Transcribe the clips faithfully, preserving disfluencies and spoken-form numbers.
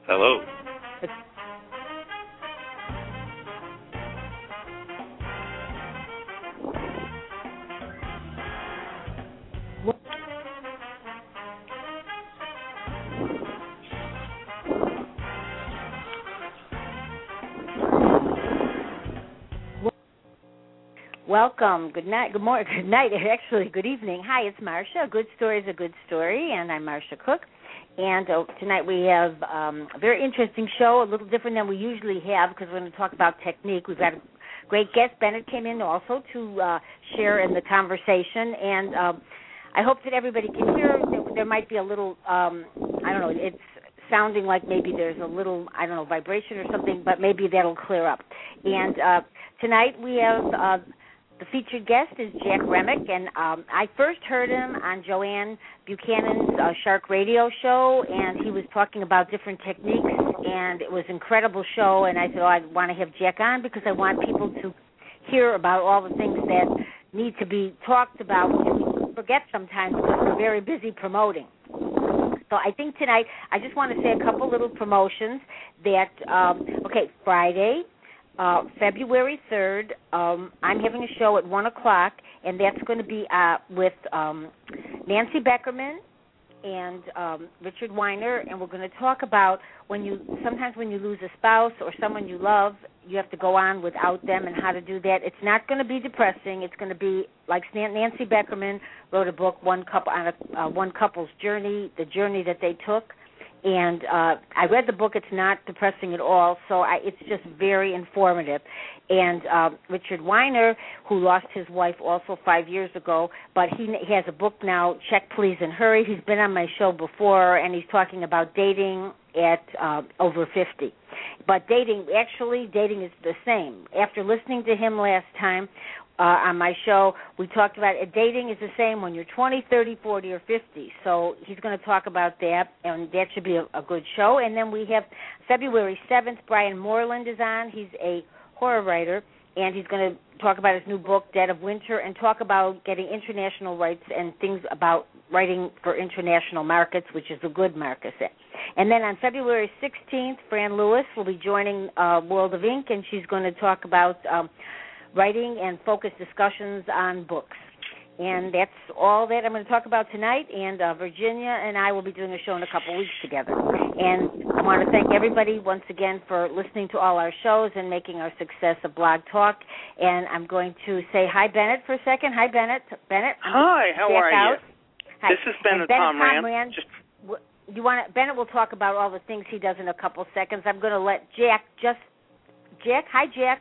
Hello. Welcome. Good night. Good morning. Good night. Actually, good evening. Hi, it's Marcia. A good story is a good story, and I'm Marcia Cook. And uh, tonight we have um, a very interesting show, a little different than we usually have because we're going to talk about technique. We've got a great guest. Bennett came in also to uh, share in the conversation, and um, I hope that everybody can hear. There might be a little, um, I don't know, it's sounding like maybe there's a little, I don't know, vibration or something, but maybe that'll clear up. And uh, tonight we have... Uh, The featured guest is Jack Remick, and um, I first heard him on Joanne Buchanan's uh, Shark Radio show, and he was talking about different techniques, and it was an incredible show, and I said, oh, I want to have Jack on because I want people to hear about all the things that need to be talked about, which we forget sometimes because we're very busy promoting. So I think tonight I just want to say a couple little promotions that, um, okay, Friday, Uh, February third, um, I'm having a show at one o'clock, and that's going to be uh, with um, Nancy Beckerman and um, Richard Weiner, and we're going to talk about when you sometimes when you lose a spouse or someone you love, you have to go on without them and how to do that. It's not going to be depressing. It's going to be like Nancy Beckerman wrote a book, One Couple on a uh, One Couple's Journey, the journey that they took. And uh, I read the book. It's not depressing at all, so I, it's just very informative. And uh, Richard Weiner, who lost his wife also five years ago, but he, he has a book now, Check, Please, and Hurry. He's been on my show before, and he's talking about dating at uh, over fifty. But dating, actually, dating is the same. After listening to him last time, Uh, on my show, we talked about it. Dating is the same when you're twenty, thirty, forty, or fifty. So he's going to talk about that, and that should be a, a good show. And then we have February seventh, Brian Moreland is on. He's a horror writer, and he's going to talk about his new book, Dead of Winter, and talk about getting international rights and things about writing for international markets, which is a good market. And then on February sixteenth, Fran Lewis will be joining uh, World of Ink, and she's going to talk about Um, writing and focused discussions on books. And that's all that I'm going to talk about tonight, and uh, Virginia and I will be doing a show in a couple weeks together. And I want to thank everybody once again for listening to all our shows and making our success a Blog Talk. And I'm going to say hi, Bennett, for a second. Hi, Bennett. Bennett. I'm hi, how are out. you? Hi. This is Bennett Pomerantz. Pomerantz. Just... You want to, Bennett will talk about all the things he does in a couple seconds. I'm going to let Jack just, Jack, hi, Jack.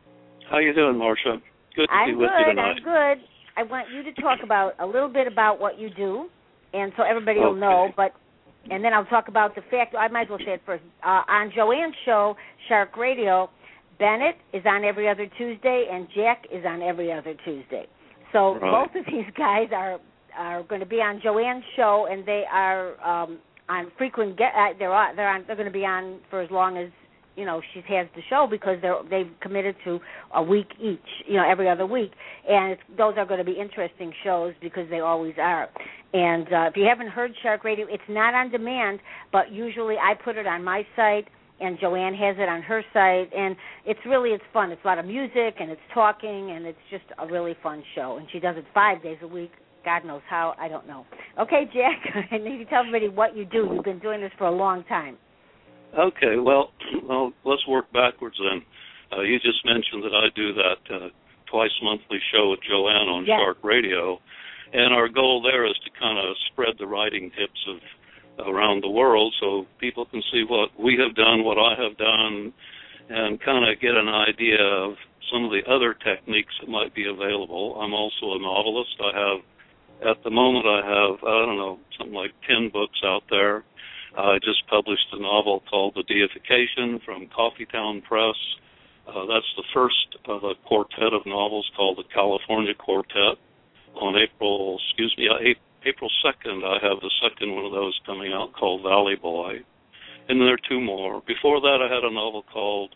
How you doing, Marcia? Good to I'm be with good, you tonight. I'm good. I want you to talk about a little bit about what you do, and so everybody will okay. know. But and then I'll talk about the fact. I might as well say it first. Uh, on Joanne's show, Shark Radio, Bennett is on every other Tuesday, and Jack is on every other Tuesday. So right. both of these guys are are going to be on Joanne's show, and they are um, on frequent. Get, uh, they're on, they're on. They're going to be on for as long as. You know, she has the show because they're they've committed to a week each, you know, every other week, and it's, those are going to be interesting shows because they always are. And uh, if you haven't heard Shark Radio, it's not on demand, but usually I put it on my site, and Joanne has it on her site, and it's really it's fun. It's a lot of music and it's talking, and it's just a really fun show. And she does it five days a week. God knows how. I don't know. Okay, Jack, I need to tell everybody what you do. You've been doing this for a long time. Okay, well, well, let's work backwards then. Uh, you just mentioned that I do that uh, twice monthly show with Joanne on yes. Shark Radio, and our goal there is to kind of spread the writing tips of around the world so people can see what we have done, what I have done, and kind of get an idea of some of the other techniques that might be available. I'm also a novelist. I have, at the moment, I have, I don't know, something like ten books out there. I just published a novel called The Deification from Coffeetown Press. Uh, that's the first of a quartet of novels called the California Quartet. On April, excuse me, April second, I have the second one of those coming out called Valley Boy. And there are two more. Before that, I had a novel called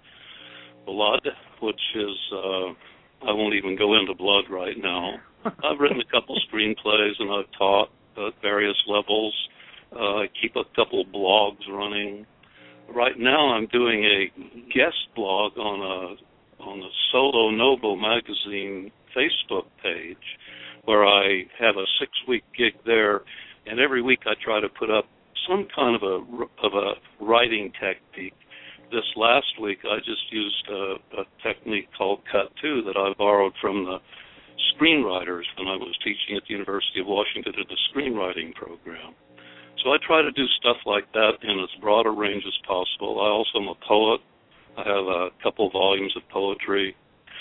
Blood, which is, uh, I won't even go into blood right now. I've written a couple screenplays, and I've taught at various levels. Uh, I keep a couple blogs running. right now I'm doing a guest blog on a on the Solo Noble magazine Facebook page, where I have a six-week gig there, and every week I try to put up some kind of a of a writing technique. This last week I just used a, a technique called Cut Two that I borrowed from the screenwriters when I was teaching at the University of Washington in the screenwriting program. So I try to do stuff like that in as broad a range as possible. I also am a poet. I have a couple volumes of poetry.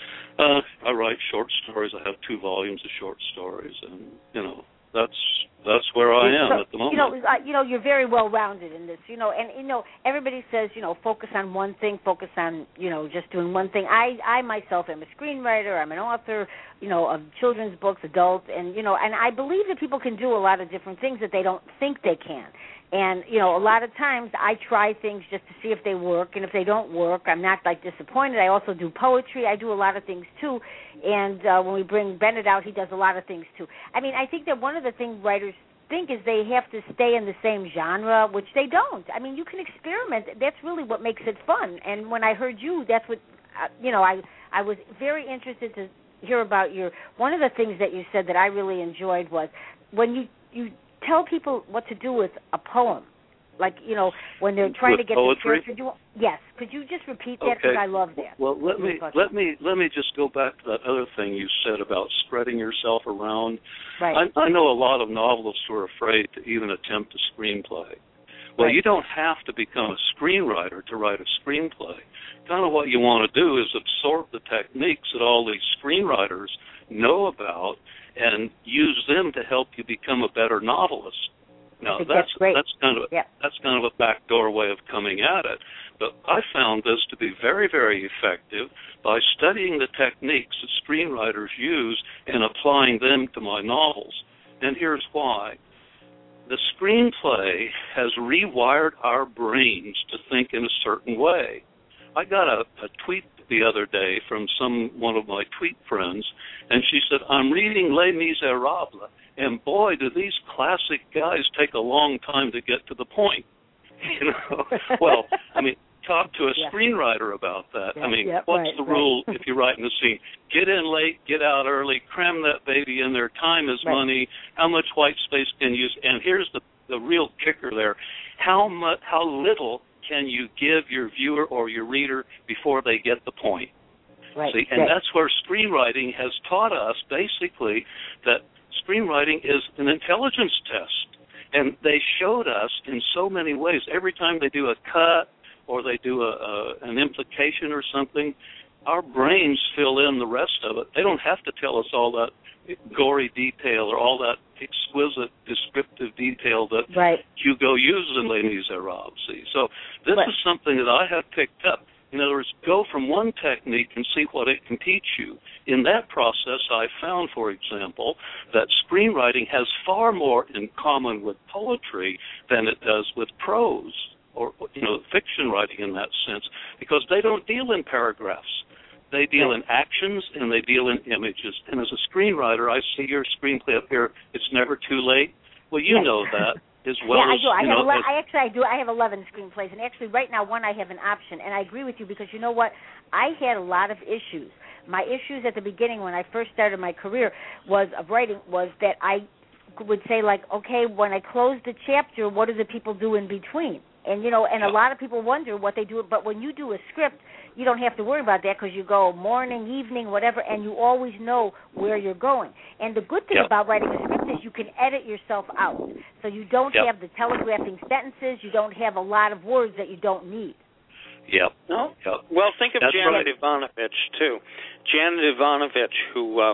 Uh, I write short stories. I have two volumes of short stories, and you know that's that's where I am so, at the moment. You know, uh, you know, you're very well rounded in this. You know, and you know, everybody says, you know, focus on one thing, focus on, you know, just doing one thing. I, I myself am a screenwriter. I'm an author, you know, of children's books, adult, and you know, and I believe that people can do a lot of different things that they don't think they can. And, you know, a lot of times I try things just to see if they work, and if they don't work, I'm not, like, disappointed. I also do poetry. I do a lot of things, too. And uh, when we bring Bennett out, he does a lot of things, too. I mean, I think that one of the things writers think is they have to stay in the same genre, which they don't. I mean, you can experiment. That's really what makes it fun. And when I heard you, that's what, uh, you know, I, I was very interested to hear about your, one of the things that you said that I really enjoyed was when you, you tell people what to do with a poem, like, you know, when they're trying with to get poetry? the character. Yes, could you just repeat that, because okay. I love that. Well, let me let me let me just go back to that other thing you said about spreading yourself around. Right. I, I know a lot of novelists who are afraid to even attempt a screenplay. Well, right. You don't have to become a screenwriter to write a screenplay. Kind of what you want to do is absorb the techniques that all these screenwriters know about and use them to help you become a better novelist. Now that's that's, great. that's kind of yeah. that's kind of a backdoor way of coming at it. But I found this to be very, very effective by studying the techniques that screenwriters use and applying them to my novels. And here's why. The screenplay has rewired our brains to think in a certain way. I got a, a tweet the other day from some one of my tweet friends, and she said, I'm reading Les Miserables, and boy, do these classic guys take a long time to get to the point. You know, well, I mean, talk to a yeah. screenwriter about that. Yeah, I mean, yeah, what's right, the right. rule if you're writing a scene? Get in late, get out early, cram that baby in there. Time is right. money. How much white space can you use? And here's the the real kicker there: how much, how little can you give your viewer or your reader before they get the point? Right. See, and right. that's where screenwriting has taught us basically that screenwriting is an intelligence test. And they showed us in so many ways. Every time they do a cut or they do a, a an implication or something, our brains fill in the rest of it. They don't have to tell us all that gory detail or all that exquisite descriptive detail that right. Hugo uses in Les Miserables. See, so this right. is something that I have picked up. In other words, go from one technique and see what it can teach you. In that process, I found, for example, that screenwriting has far more in common with poetry than it does with prose or, you know, fiction writing in that sense, because they don't deal in paragraphs. They deal right. in actions and they deal in images. And as a screenwriter, I see your screenplay up here, It's Never Too Late. Well, you yes. know that. As well yeah, I as, do. I you have know, ele- I actually I do. I have eleven screenplays, and actually right now one I have an option, and I agree with you because you know what? I had a lot of issues. My issues at the beginning when I first started my career was of writing was that I would say like, okay, when I close the chapter, what do the people do in between? And you know, and a lot of people wonder what they do. But when you do a script, you don't have to worry about that because you go morning, evening, whatever, and you always know where you're going. And the good thing yep. about writing a script is you can edit yourself out. So you don't yep. have the telegraphing sentences. You don't have a lot of words that you don't need. Yep. No? Yep. Well, think of That's Janet right. Ivanovich, too. Janet Ivanovich, who uh,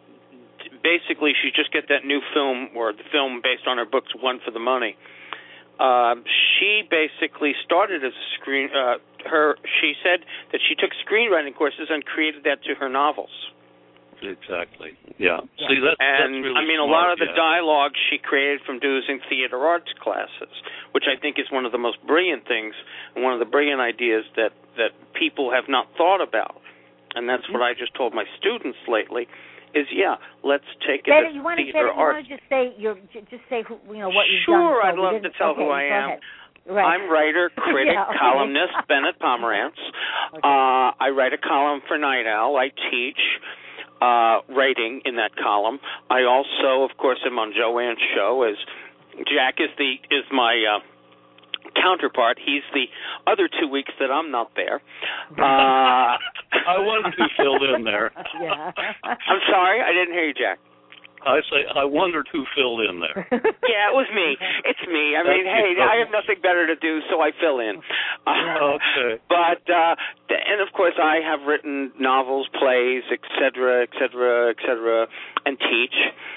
basically she just get that new film, or the film based on her books, One for the Money. Uh, she basically started as a screen. Uh, her she said that she took screenwriting courses and created that to her novels. Exactly. Yeah. yeah. See, that's, and that's really I mean, smart, a lot of the yeah. dialogue she created from doing theater arts classes, which I think is one of the most brilliant things and one of the brilliant ideas that that people have not thought about. And that's mm-hmm. what I just told my students lately. Is yeah, let's take it Betty, as you want to theater say, you arts. want to just say your just say who, you know what you've sure, done. Sure, I'd love to tell okay, who I am. Ahead. Right. I'm writer, critic, yeah, okay. columnist, Bennett Pomerantz. Okay. Uh, I write a column for Night Owl. I teach uh, writing in that column. I also, of course, am on Joanne's show. As Jack is the is my uh, counterpart. He's the other two weeks that I'm not there. Uh, I wondered who filled in there. Yeah. I'm sorry, I didn't hear you, Jack. I say I wondered who filled in there. Yeah, it was me. It's me. I mean, hey, I have nothing better to do, so I fill in. Uh, okay. But uh, and of course, I have written novels, plays, et cetera, et cetera, et cetera, and teach.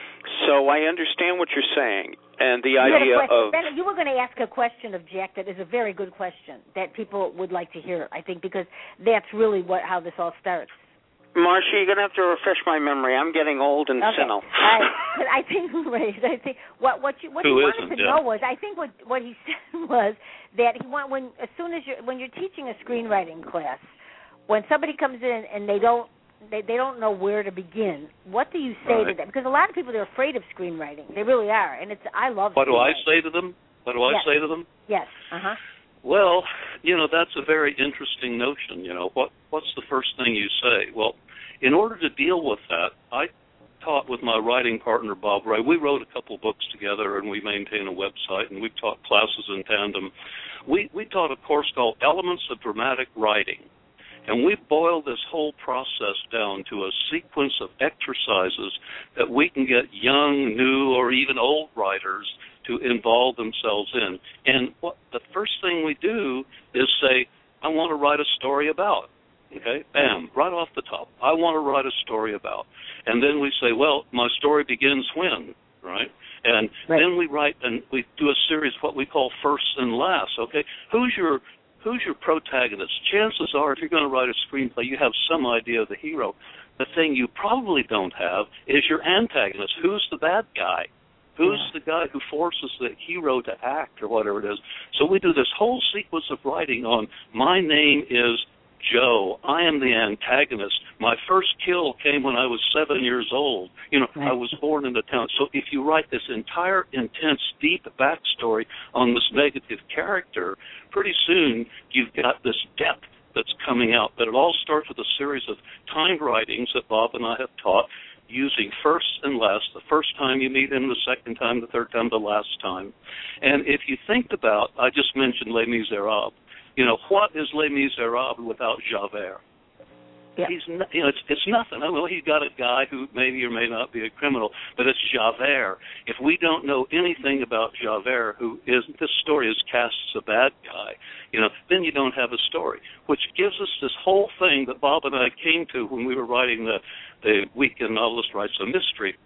So I understand what you're saying, and the you idea of ben, you were going to ask a question of Jack that is a very good question that people would like to hear. I think because that's really what how this all starts. Marcia, you're going to have to refresh my memory. I'm getting old and okay. senile. Right. But I think, I think what what you what Who he wanted to yeah. know was, I think what what he said was that he want when as soon as you're when you're teaching a screenwriting class, when somebody comes in and they don't they they don't know where to begin, what do you say right. to them? Because a lot of people are afraid of screenwriting. They really are, and it's I love. What do I say to them? What do I yes. say to them? Yes. Uh huh. Well, you know, that's a very interesting notion. You know, what what's the first thing you say? Well, in order to deal with that, I taught with my writing partner, Bob Ray. We wrote a couple books together, and we maintain a website, and we've taught classes in tandem. We, we taught a course called Elements of Dramatic Writing, and we boiled this whole process down to a sequence of exercises that we can get young, new, or even old writers to involve themselves in. And what the first thing we do is say, I want to write a story about. Okay, bam, right off the top. I want to write a story about. And then we say, well, my story begins when, right? And right. then we write and we do a series of what we call firsts and lasts, okay? Who's your who's your protagonist? Chances are if you're going to write a screenplay, you have some idea of the hero. The thing you probably don't have is your antagonist. Who's the bad guy? Who's yeah. the guy who forces the hero to act or whatever it is? So we do this whole sequence of writing on my name is Joe. I am the antagonist. My first kill came when I was seven years old. You know, right. I was born in the town. So if you write this entire intense, deep backstory on this negative character, pretty soon you've got this depth that's coming out. But it all starts with a series of timed writings that Bob and I have taught, using first and last, the first time you meet him, the second time, the third time, the last time. And if you think about, I just mentioned Les Miserables. You know, what is Les Miserables without Javert? Yeah. He's, not, you know, it's it's nothing. I mean, well, he's got a guy who maybe or may not be a criminal, but it's Javert. If we don't know anything about Javert, who is this story is cast as a bad guy, you know, then you don't have a story, which gives us this whole thing that Bob and I came to when we were writing the the Weekend Novelist Writes a Mystery.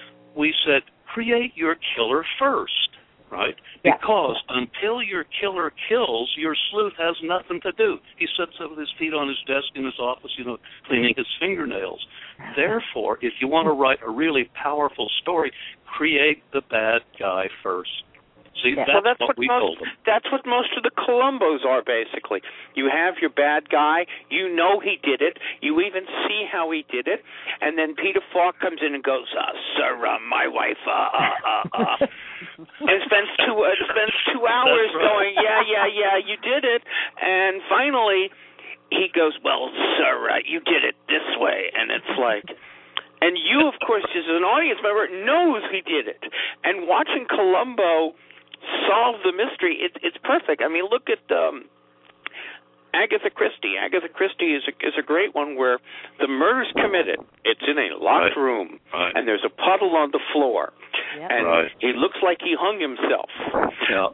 We said, create your killer first. Right? Yeah. Because until your killer kills, your sleuth has nothing to do. He sits up with his feet on his desk in his office, you know, cleaning his fingernails. Therefore, if you want to write a really powerful story, create the bad guy first. See, yeah. that's, well, that's what, what we most, told them. That's what most of the Columbos are, basically. You have your bad guy. You know he did it. You even see how he did it. And then Peter Falk comes in and goes, uh, sir, uh, my wife, uh, uh, uh, uh. and spends two, uh, spends two hours right. going, yeah, yeah, yeah, you did it. And finally, he goes, well, sir, uh, you did it this way. And it's like... And you, of course, as an audience member, knows he did it. And watching Columbo solve the mystery, it, it's perfect. I mean, look at um, Agatha Christie. Agatha Christie is a, is a great one where the murder's committed. It's in a locked right. room, right. and there's a puddle on the floor. Yep. And right. it looks like he hung himself. Yeah.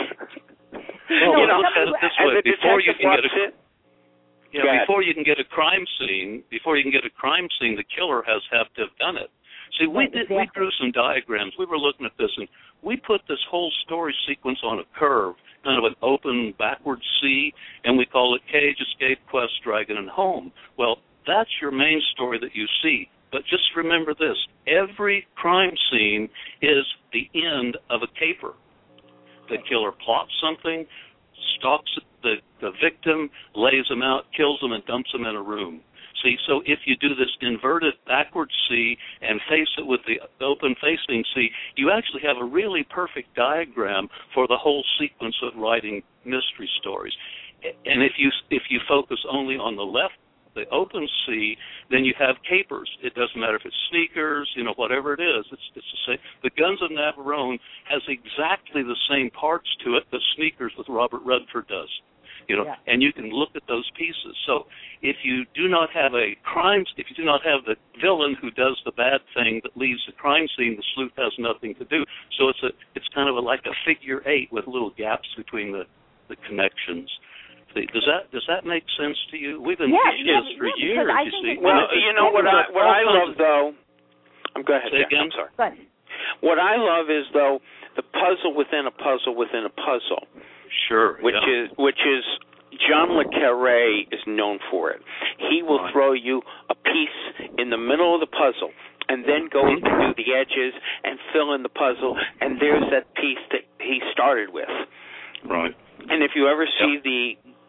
well, you know, look at it this way. Before you can get a... It, Yeah, before you can get a crime scene, before you can get a crime scene, the killer has have to have done it. See, we did, we drew some diagrams. We were looking at this, and we put this whole story sequence on a curve, kind of an open backward C, and we call it Cage, Escape, Quest, Dragon, and Home. Well, that's your main story that you see. But just remember this: every crime scene is the end of a caper. The killer plots something, stalks the, the victim, lays him out, kills him, and dumps him in a room. See, so if you do this inverted backward C and face it with the open-facing C, you actually have a really perfect diagram for the whole sequence of writing mystery stories. And if you if you focus only on the left, the open C, then you have capers. It doesn't matter if it's sneakers, you know, whatever it is. It's, it's the same. The Guns of Navarone has exactly the same parts to it that Sneakers with Robert Redford does. You know, yeah. And you can look at those pieces. So if you do not have a crime, if you do not have the villain who does the bad thing that leaves the crime scene, the sleuth has nothing to do. So it's a it's kind of a, like a figure eight with little gaps between the, the connections. Does that does that make sense to you? We've been yeah, teaching yeah, this for yeah, years. You see, well, you know what I what I love though. I'm go ahead. Say again? I'm sorry. Go ahead. What I love is though the puzzle within a puzzle within a puzzle. Sure. Which yeah. is which is John le Carré is known for it. He will right. throw you a piece in the middle of the puzzle and then go mm-hmm. into the edges and fill in the puzzle, and there's that piece that he started with. Right. And if you ever see yeah. the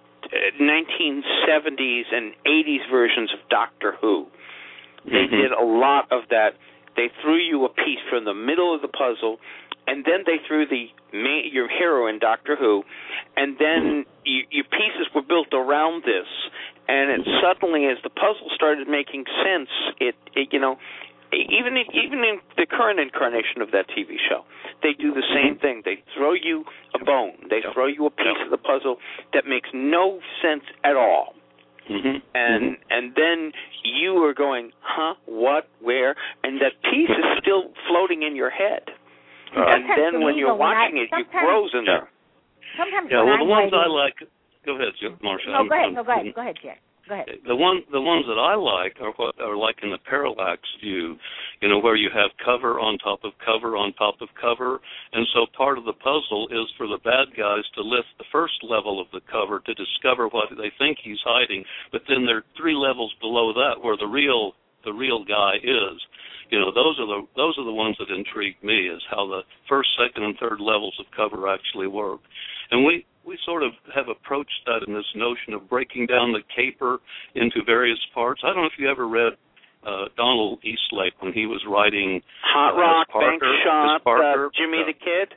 nineteen seventies and eighties versions of Doctor Who, they mm-hmm. did a lot of that. They threw you a piece from the middle of the puzzle, and then they threw the main, your heroine, Doctor Who, and then mm-hmm. you, your pieces were built around this. And it suddenly, as the puzzle started making sense, it, it you know, even in, even in the current incarnation of that T V show, they do the same thing. They throw you a bone. They yep. throw you a piece yep. of the puzzle that makes no sense at all. Mm-hmm. And mm-hmm. and then you are going, huh, what, where? And that piece is still floating in your head. Uh, and then when you're watching I, it, it grows in there. Sometimes yeah, well, the I'm ones writing, I like... Go ahead, Marsha. No, go ahead. No, go ahead. Go ahead, Jack. Go ahead. The one, the ones that I like are what are like in the parallax view, you know, where you have cover on top of cover on top of cover, and so part of the puzzle is for the bad guys to lift the first level of the cover to discover what they think he's hiding, but then there are three levels below that where the real the real guy is. You know, those are the those are the ones that intrigue me, is how the first, second, and third levels of cover actually work, and we. We sort of have approached that in this notion of breaking down the caper into various parts. I don't know if you ever read uh, Donald Eastlake when he was writing Hot uh, Rock, Parker, Bank Shot, Parker, uh, Jimmy uh, the Kid.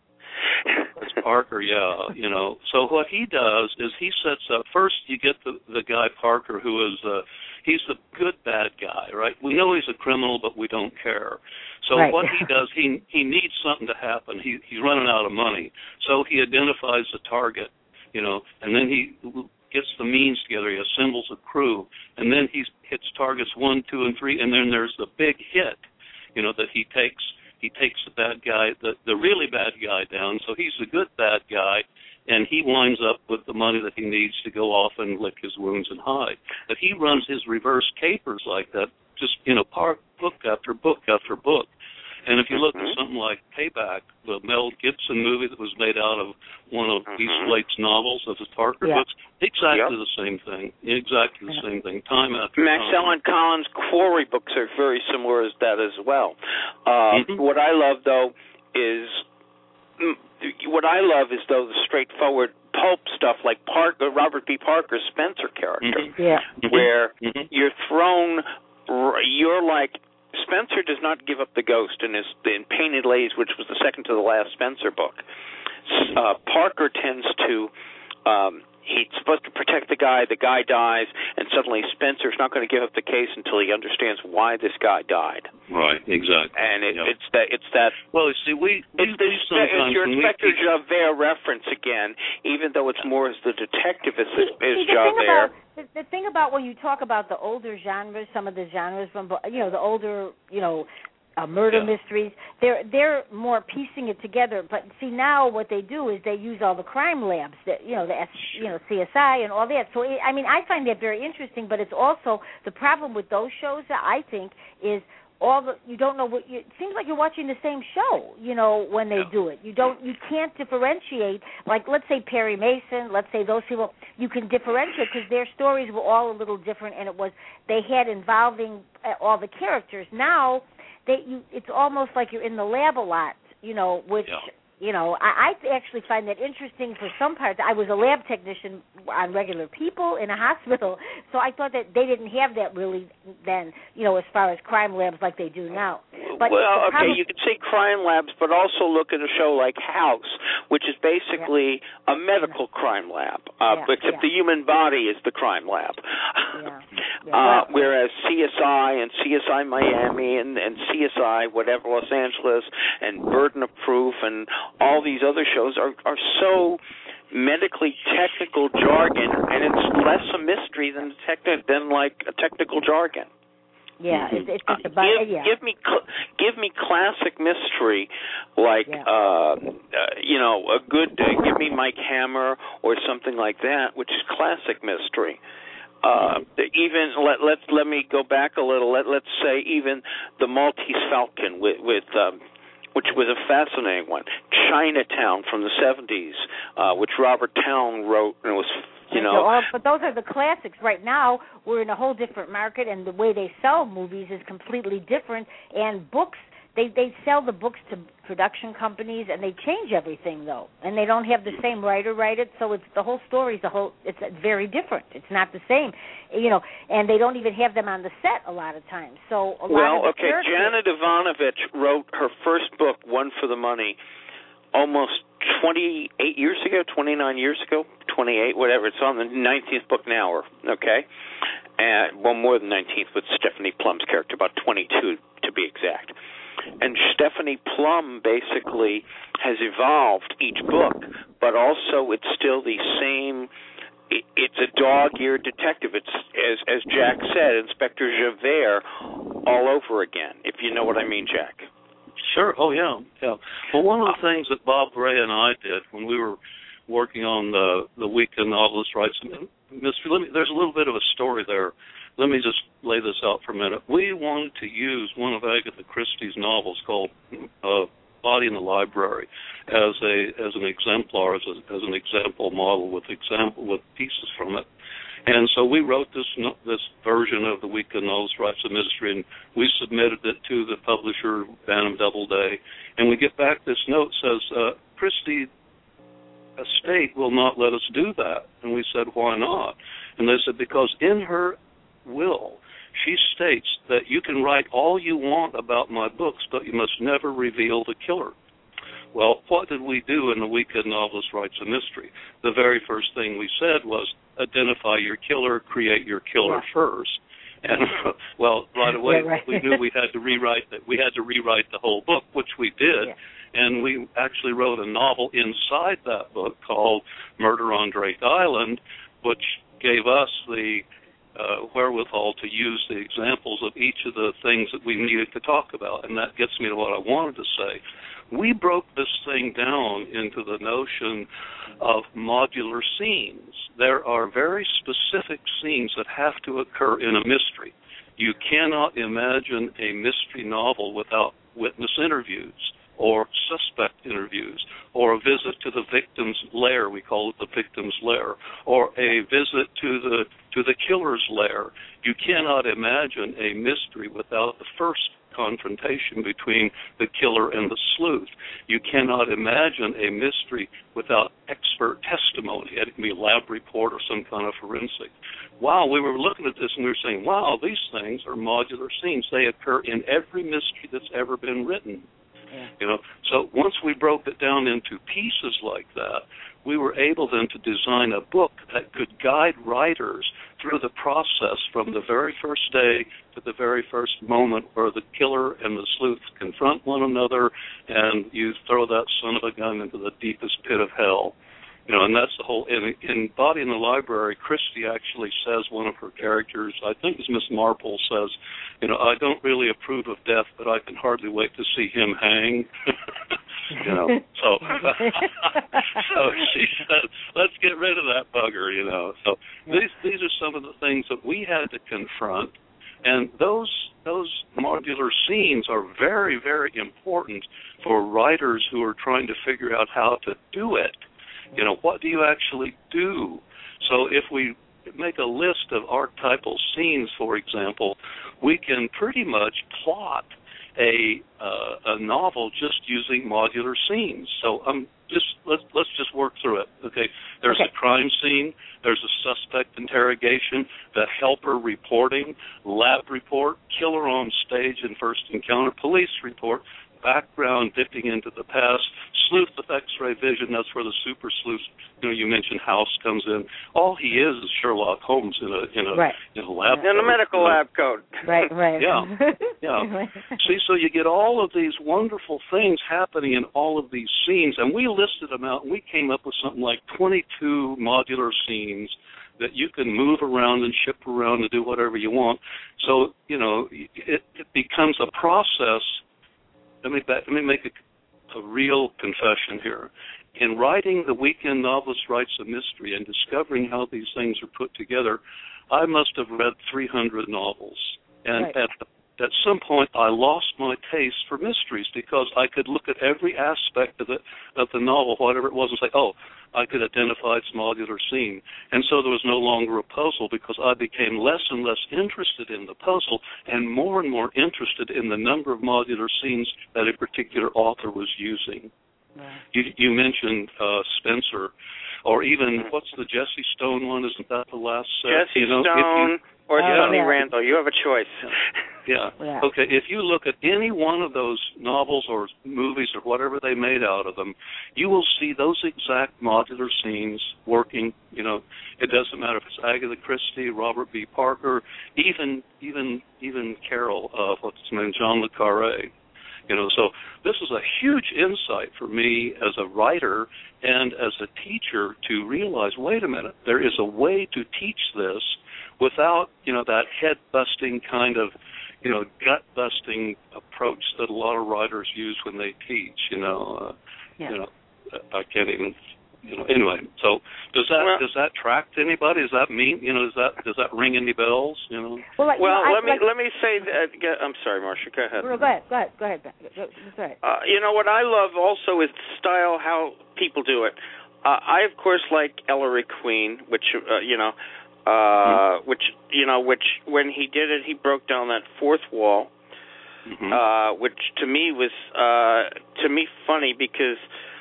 As Parker, yeah, you know. So what he does is he sets up, first you get the, the guy Parker who is, uh, he's the good bad guy, right? We know he's a criminal, but we don't care. So right. what he does, he he needs something to happen. He He's running out of money. So he identifies the target, you know, and then he gets the means together. He assembles a crew, and then he hits targets one, two, and three, and then there's the big hit, you know, that he takes. He takes the bad guy, the, the really bad guy down, so he's the good bad guy, and he winds up with the money that he needs to go off and lick his wounds and hide. But he runs his reverse capers like that, just, you know, par- book after book after book. And if you look mm-hmm. at something like Payback, the Mel Gibson movie that was made out of one of mm-hmm. Eastlake's novels, of his Parker yeah. books, exactly yep. the same thing. Exactly the same thing, time after Max time. Allan Collins' Quarry books are very similar as that as well. Uh, mm-hmm. What I love, though, is what I love is though the straightforward pulp stuff like Parker, Robert B. Parker's Spencer character, mm-hmm. yeah. where mm-hmm. you're thrown, you're like. Spencer does not give up the ghost in his in Painted Lays, which was the second to the last Spencer book. Uh, Parker tends to um, he's supposed to protect the guy. The guy dies, and suddenly Spencer's not going to give up the case until he understands why this guy died. Right, exactly. And it, yep. it's that it's that. Well, you see, we, we, it's, the, we sometimes it's your Inspector we, Javert reference again, even though it's more as the detective as, see, as see, the Javert. Thing about, the, the thing about when you talk about the older genres, some of the genres from, you know, the older, you know, uh, murder yeah. mysteries, they're they're more piecing it together. But see, now what they do is they use all the crime labs, that you know, the you know C S I and all that. So it, I mean, I find that very interesting. But it's also the problem with those shows that I think is. All the you don't know what you, it seems like you're watching the same show, you know, when they yeah. do it. You don't you can't differentiate. Like let's say Perry Mason, let's say those people, you can differentiate because their stories were all a little different, and it was they had involving uh, all the characters. Now they you it's almost like you're in the lab a lot, you know, which yeah. You know, I, I actually find that interesting for some parts. I was a lab technician on regular people in a hospital, so I thought that they didn't have that really then, you know, as far as crime labs like they do now. But well, okay, problem- you could say crime labs, but also look at a show like House, which is basically yeah. a medical crime lab, uh, yeah, except yeah. the human body is the crime lab. Yeah. Yeah, uh, well, whereas C S I and C S I Miami and, and C S I, whatever, Los Angeles, and Burden of Proof and all these other shows are, are so medically technical jargon, and it's less a mystery than techni- than like a technical jargon. Yeah, it's, it's just uh, about give, yeah. give me cl- give me classic mystery, like yeah. uh, uh, you know, a good uh, give me Mike Hammer or something like that, which is classic mystery. Uh, even let let let me go back a little. Let let's say even the Maltese Falcon with with. Um, which was a fascinating one. Chinatown from the seventies, uh, which Robert Towne wrote, and it was, you know. All, but those are the classics. Right now, we're in a whole different market, and the way they sell movies is completely different. And books, they they sell the books to production companies, and they change everything though, and they don't have the same writer write it. So it's the whole story's the whole. It's very different. It's not the same, you know. And they don't even have them on the set a lot of times. So a lot well, of the okay. characters, Janet Ivanovich wrote her first book, One for the Money, almost twenty-eight years ago, twenty-nine years ago, twenty-eight, whatever. It's on the nineteenth book now, or okay, and well, more than nineteenth with Stephanie Plum's character, about twenty-two to be exact. And Stephanie Plum basically has evolved each book, but also it's still the same. It, it's a dog-eared detective. It's as as Jack said, Inspector Javert all over again. If you know what I mean, Jack. Sure. Oh, yeah. Yeah. Well, one of the things that Bob Gray and I did when we were working on the the Weekend Novelist Rights Mystery, let me, there's a little bit of a story there. Let me just lay this out for a minute. We wanted to use one of Agatha Christie's novels called uh, Body in the Library as a as an exemplar, as, a, as an example model with example with pieces from it. And so we wrote this this version of the Weekend Novelist Rights of Mystery, and we submitted it to the publisher, Bantam Doubleday. And we get back this note says, uh, Christie Estate will not let us do that. And we said, why not? And they said, because in her will, she states that you can write all you want about my books, but you must never reveal the killer. Well, what did we do in the Weekend Novelist Rights of Mystery? The very first thing we said was identify your killer, create your killer yeah. first. And well, right away yeah, right. we knew we had to rewrite that. We had to rewrite the whole book, which we did. Yeah. And we actually wrote a novel inside that book called Murder on Drake Island, which gave us the uh, wherewithal to use the examples of each of the things that we needed to talk about. And that gets me to what I wanted to say. We broke this thing down into the notion of modular scenes. There are very specific scenes that have to occur in a mystery. You cannot imagine a mystery novel without witness interviews or suspect interviews, or a visit to the victim's lair, we call it the victim's lair, or a visit to the to the killer's lair. You cannot imagine a mystery without the first confrontation between the killer and the sleuth. You cannot imagine a mystery without expert testimony. It can be a lab report or some kind of forensic. Wow, we were looking at this and we were saying, wow, these things are modular scenes. They occur in every mystery that's ever been written. Yeah. You know, so once we broke it down into pieces like that, we were able then to design a book that could guide writers through the process from the very first day to the very first moment where the killer and the sleuth confront one another and you throw that son of a gun into the deepest pit of hell. You know, and that's the whole, in, in Body in the Library, Christie actually says, one of her characters, I think it's Miss Marple, says, you know, I don't really approve of death, but I can hardly wait to see him hang. you know, so, so she said, let's get rid of that bugger, you know. So these these are some of the things that we had to confront, and those those modular scenes are very, very important for writers who are trying to figure out how to do it. You know, what do you actually do? So if we make a list of archetypal scenes, for example, we can pretty much plot a uh, a novel just using modular scenes. So um, just let's let's just work through it. Okay, there's okay. a crime scene, there's a suspect interrogation, the helper reporting, lab report, killer on stage in first encounter, police report, background dipping into the past, sleuth with X-ray vision. That's where the super sleuth, you know, you mentioned House comes in. All he is is Sherlock Holmes in a in a right. in a lab in a medical you know? lab coat. Right, right. Yeah, yeah. See, so you get all of these wonderful things happening in all of these scenes, and we listed them out, and we came up with something like twenty-two modular scenes that you can move around and ship around and do whatever you want. So, you know, it, it becomes a process. Let me, let me make a, a real confession here. In writing The Weekend Novelist Writes a Mystery and discovering how these things are put together, I must have read three hundred novels. And right. at, at some point, I lost my taste for mysteries because I could look at every aspect of the, of the novel, whatever it was, and say, oh, I could identify its modular scene. And so there was no longer a puzzle because I became less and less interested in the puzzle and more and more interested in the number of modular scenes that a particular author was using. Right. You, you mentioned uh, Spencer, or even, what's the Jesse Stone one? Isn't that the last set? Jesse you know, Stone you, or oh, Tony yeah. Randall. You have a choice. Yeah. yeah. Okay, if you look at any one of those novels or movies or whatever they made out of them, you will see those exact modular scenes working. You know, it doesn't matter if it's Agatha Christie, Robert B. Parker, even even even Carol, uh, what's his name, John le Carré. You know, so this is a huge insight for me as a writer and as a teacher to realize, wait a minute, there is a way to teach this without, you know, that head-busting kind of, you know, gut-busting approach that a lot of writers use when they teach, you know. Uh, yeah. You know, I can't even, you know, anyway. So does that well, does that track to anybody? Does that mean, you know, does that does that ring any bells, you know? Well, like, well you know, let I, me like, let me say that. I'm sorry, Marcia. Go ahead. Go ahead. Go ahead. Go ahead. Go, that's right. Uh, you know what I love also is style, how people do it. Uh, I of course like Ellery Queen, which uh, you know, uh, mm-hmm. which you know, which when he did it, he broke down that fourth wall, mm-hmm. uh, which to me was uh, to me funny because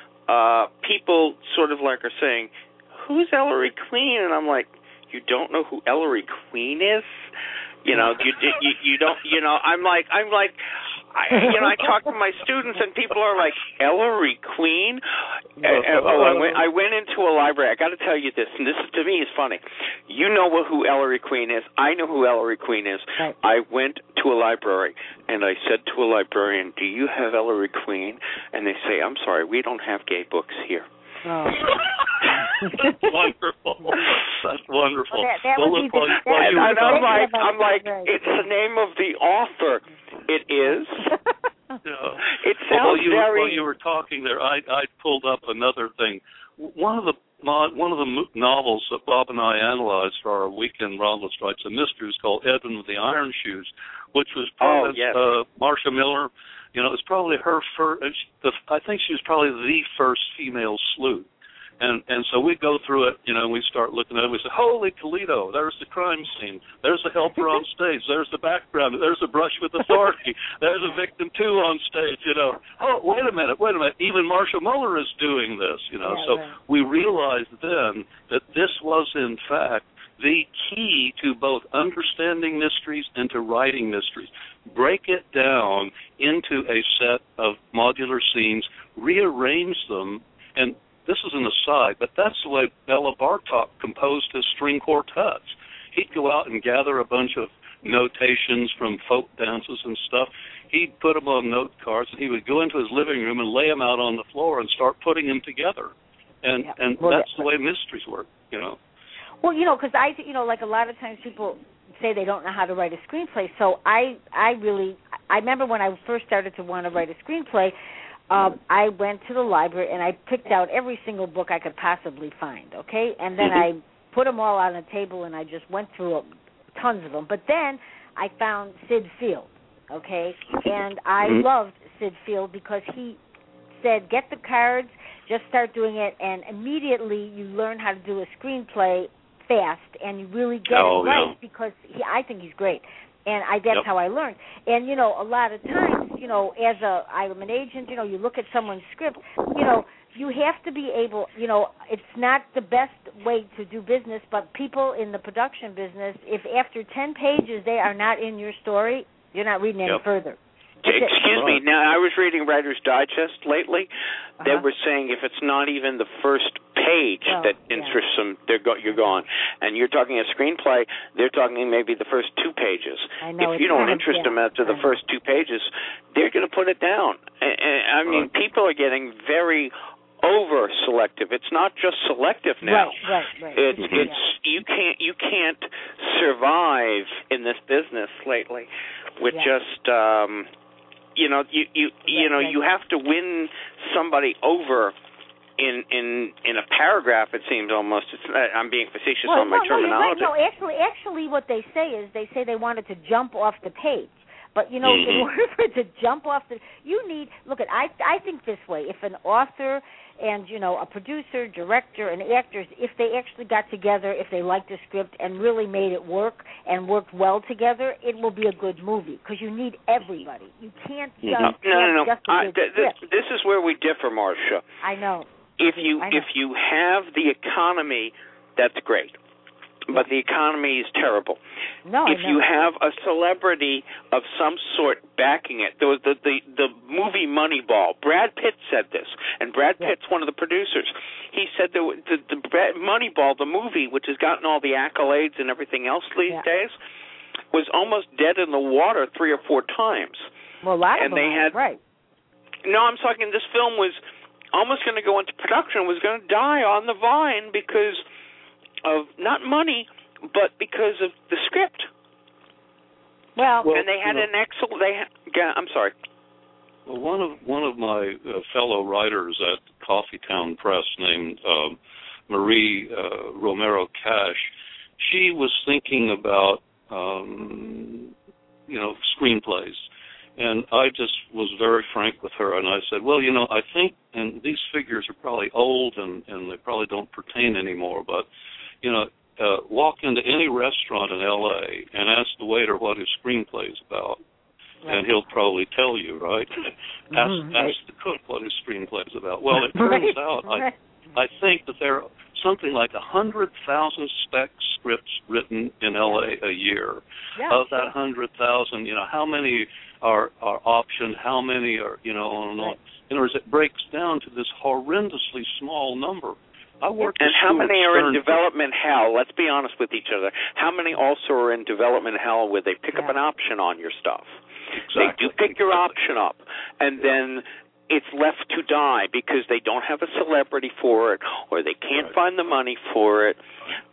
uh, people sort of like are saying, "Who's Ellery Queen?" And I'm like, "You don't know who Ellery Queen is?" You know, you you, you don't. You know, I'm like, I'm like. I, you know, I talk to my students, and people are like, Ellery Queen? Uh, uh, oh, I went, I went into a library. I got to tell you this, and this is, to me is funny. You know who Ellery Queen is. I know who Ellery Queen is. Right. I went to a library, and I said to a librarian, do you have Ellery Queen? And they say, I'm sorry, we don't have gay books here. Oh. That's wonderful. That's wonderful. Well, that, that well, would look, be while, the, while and, you and I'm like, right. I'm like, right. it's the name of the author. It is. Yeah. It sounds well, while you, very. While you were talking there, I, I pulled up another thing. One of the one of the novels that Bob and I analyzed for our weekend Novelist Writes a Mystery is called Edwin with the Iron Shoes, which was probably oh, yes. uh, Marcia Miller. You know, it's probably her first. I think she was probably the first female sleuth. And and so we go through it, you know, and we start looking at it. We say, holy Toledo, there's the crime scene. There's the helper on stage. There's the background. There's the brush with authority. There's a victim, too, on stage, you know. Oh, wait a minute, wait a minute. Even Marcia Muller is doing this, you know. Yeah, so right. we realized then that this was, in fact, the key to both understanding mysteries and to writing mysteries. Break it down into a set of modular scenes, rearrange them, and this is an aside, but that's the way Bela Bartok composed his string quartets. He'd go out and gather a bunch of notations from folk dances and stuff. He'd put them on note cards, and he would go into his living room and lay them out on the floor and start putting them together. And yeah. and well, that's yeah. the way mysteries work, you know. Well, you know, because I, you know, like a lot of times people say they don't know how to write a screenplay. So I, I really, I remember when I first started to want to write a screenplay, Um, I went to the library and I picked out every single book I could possibly find, okay? And then mm-hmm. I put them all on a table and I just went through tons of them. But then I found Sid Field, okay? And I mm-hmm. loved Sid Field because he said, get the cards, just start doing it, and immediately you learn how to do a screenplay fast and you really get oh, it right yeah. because he, I think he's great. And I that's yep. how I learned. And, you know, a lot of times, you know, as a I'm an agent, you know, you look at someone's script, you know, you have to be able, you know, it's not the best way to do business, but people in the production business, if after ten pages they are not in your story, you're not reading any yep. further. Excuse me. Now, I was reading Writer's Digest lately. Uh-huh. They were saying if it's not even the first page well, that interests yeah. them, they're go- you're gone. And you're talking a screenplay, they're talking maybe the first two pages. I know, if you don't interest them after the first two pages, they're going to put it down. And, and, I mean, right. people are getting very over-selective. It's not just selective now. Right, right, right. It's mm-hmm. it's you can't you can't survive in this business lately with yeah. just. Um, You know, you you you know, you have to win somebody over in in in a paragraph. It seems almost. It's, I'm being facetious well, on my no, terminology. No, right. no, actually, actually, what they say is they say they want it to jump off the page. But you know, mm-hmm. in order for it to jump off the, you need. Look at I I think this way. If an author and, you know, a producer, director, and actors, if they actually got together, if they liked the script and really made it work and worked well together, it will be a good movie because you need everybody. You can't just no, no, no, no. Just I, th- th- this is where we differ, Marcia. I know. If you I know. if you have the economy, that's great. But the economy is terrible. No, if you have a celebrity of some sort backing it, there was the, the, the movie Moneyball. Brad Pitt said this, and Brad Pitt's one of the producers. He said that the, the, the Moneyball, the movie, which has gotten all the accolades and everything else these yeah. days, was almost dead in the water three or four times. Well, a lot and of them they had, right. No, I'm talking this film was almost going to go into production, was going to die on the vine because of not money, but because of the script. Well, and they had an excellent. They had, I'm sorry. Well, one of one of my uh, fellow writers at Coffeetown Press, named uh, Marie uh, Romero Cash, she was thinking about um, you know screenplays, and I just was very frank with her, and I said, well, you know, I think, and these figures are probably old and and they probably don't pertain anymore, but you know, uh, walk into any restaurant in L A and ask the waiter what his screenplay is about, right. and he'll probably tell you, right? Mm-hmm, ask, right. ask the cook what his screenplay is about. Well, it turns right. out right. I I think that there are something like a hundred thousand spec scripts written in L A a year. Yeah, of that sure. hundred thousand, you know, how many are are optioned? How many are, you know, on and on? Right. In other words, it breaks down to this horrendously small number. I worked and how Stuart many are Stern in development hell? Let's be honest with each other. How many also are in development hell where they pick yeah. up an option on your stuff? Exactly. They do pick your exactly. option up, and yeah. then it's left to die because they don't have a celebrity for it or they can't right. find the money for it.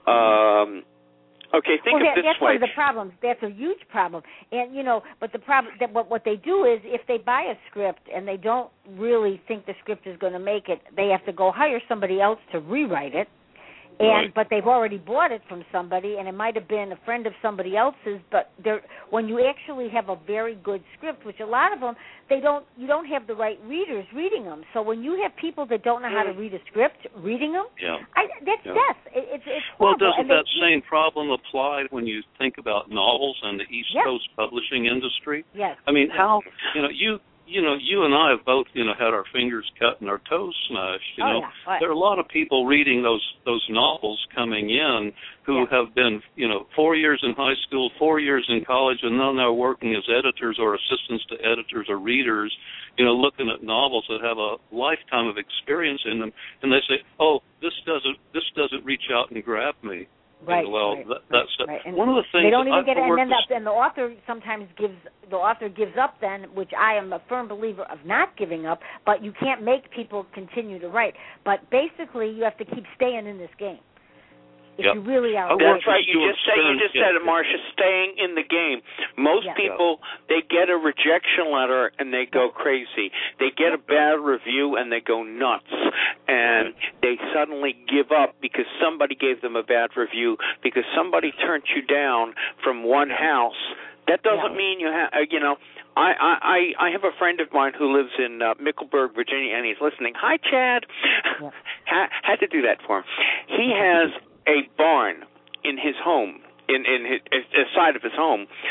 Um, okay, think well, of that, this that's way. one of the problems. That's a huge problem. And, you know, but the problem, that what, what they do is if they buy a script and they don't really think the script is going to make it, they have to go hire somebody else to rewrite it. And right. but they've already bought it from somebody, and it might have been a friend of somebody else's. But they're, when you actually have a very good script, which a lot of them they don't, you don't have the right readers reading them. So when you have people that don't know how to read a script reading them, yeah. I, that's yeah. death. It, it's it's well, horrible. doesn't and that they, same problem apply when you think about novels and the East yes. Coast publishing industry? Yes. I mean, yes. how you know you. You know, you and I have both, you know, had our fingers cut and our toes smashed. You oh, know, yeah. right. there are a lot of people reading those those novels coming in who yeah. have been, you know, four years in high school, four years in college, and now they're working as editors or assistants to editors or readers. You know, looking at novels that have a lifetime of experience in them, and they say, "Oh, this doesn't this doesn't reach out and grab me." Right. And well, right, that, that's right. And one of the things they don't even I, get it, I and then this, the, and the author sometimes gives the author gives up. Then, which I am a firm believer of not giving up. But you can't make people continue to write. But basically, you have to keep staying in this game. If yep. you really are. That's right. You just said Stern, you just yeah, said it, Marcia. Staying in the game. Most yeah. people they get a rejection letter and they go crazy. They get a bad review and they go nuts, and they suddenly give up because somebody gave them a bad review because somebody turned you down from one house. That doesn't yeah. mean you have. Uh, you know, I, I I have a friend of mine who lives in uh, Mickleburg, Virginia, and he's listening. Hi, Chad. Yeah. ha- had to do that for him. He has a barn in his home, in in his, his side of his home,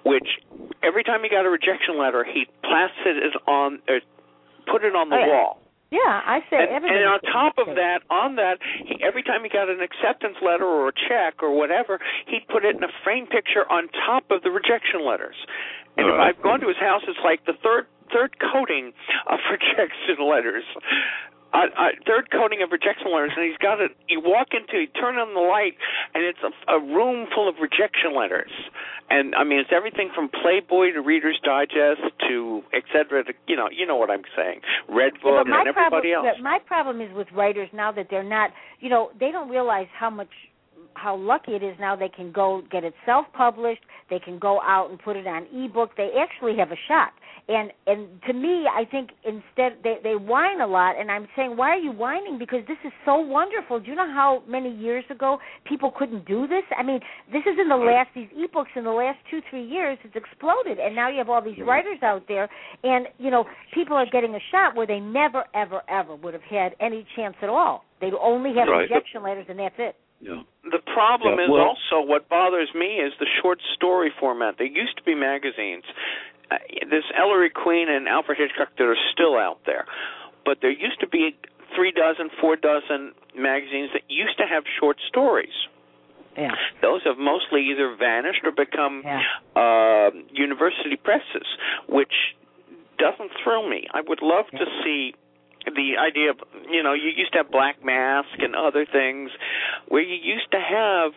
which every time he got a rejection letter, he plastered it on, or put it on the oh, yeah. wall. Yeah, I say and, everybody. And on top of that, on that, he, every time he got an acceptance letter or a check or whatever, he'd put it in a framed picture on top of the rejection letters. And if right. I've gone to his house, it's like the third third coating of rejection letters. Uh, uh, third coating of rejection letters, and he's got it. You walk into, you turn on the light, and it's a, a room full of rejection letters. And I mean, it's everything from Playboy to Reader's Digest to et cetera. To, you know, you know what I'm saying. Redbook yeah, and everybody problem, else. My problem is with writers now that they're not. You know, they don't realize how much. How lucky it is now they can go get it self-published, they can go out and put it on ebook, they actually have a shot. And and to me, I think instead they, they whine a lot, and I'm saying, why are you whining? Because this is so wonderful. Do you know how many years ago people couldn't do this? I mean, this is in the last, these ebooks in the last two, three years, it's exploded, and now you have all these writers out there, and, you know, people are getting a shot where they never, ever, ever would have had any chance at all. They'd only have right. rejection letters, and that's it. Yeah. The problem yeah, is well, also what bothers me is the short story format. There used to be magazines. Uh, there's Ellery Queen and Alfred Hitchcock that are still out there. But there used to be three dozen, four dozen magazines that used to have short stories. Yeah. Those have mostly either vanished or become yeah. uh, university presses, which doesn't thrill me. I would love yeah. to see the idea of, you know, you used to have Black Mask and other things where you used to have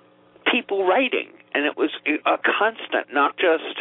people writing, and it was a constant, not just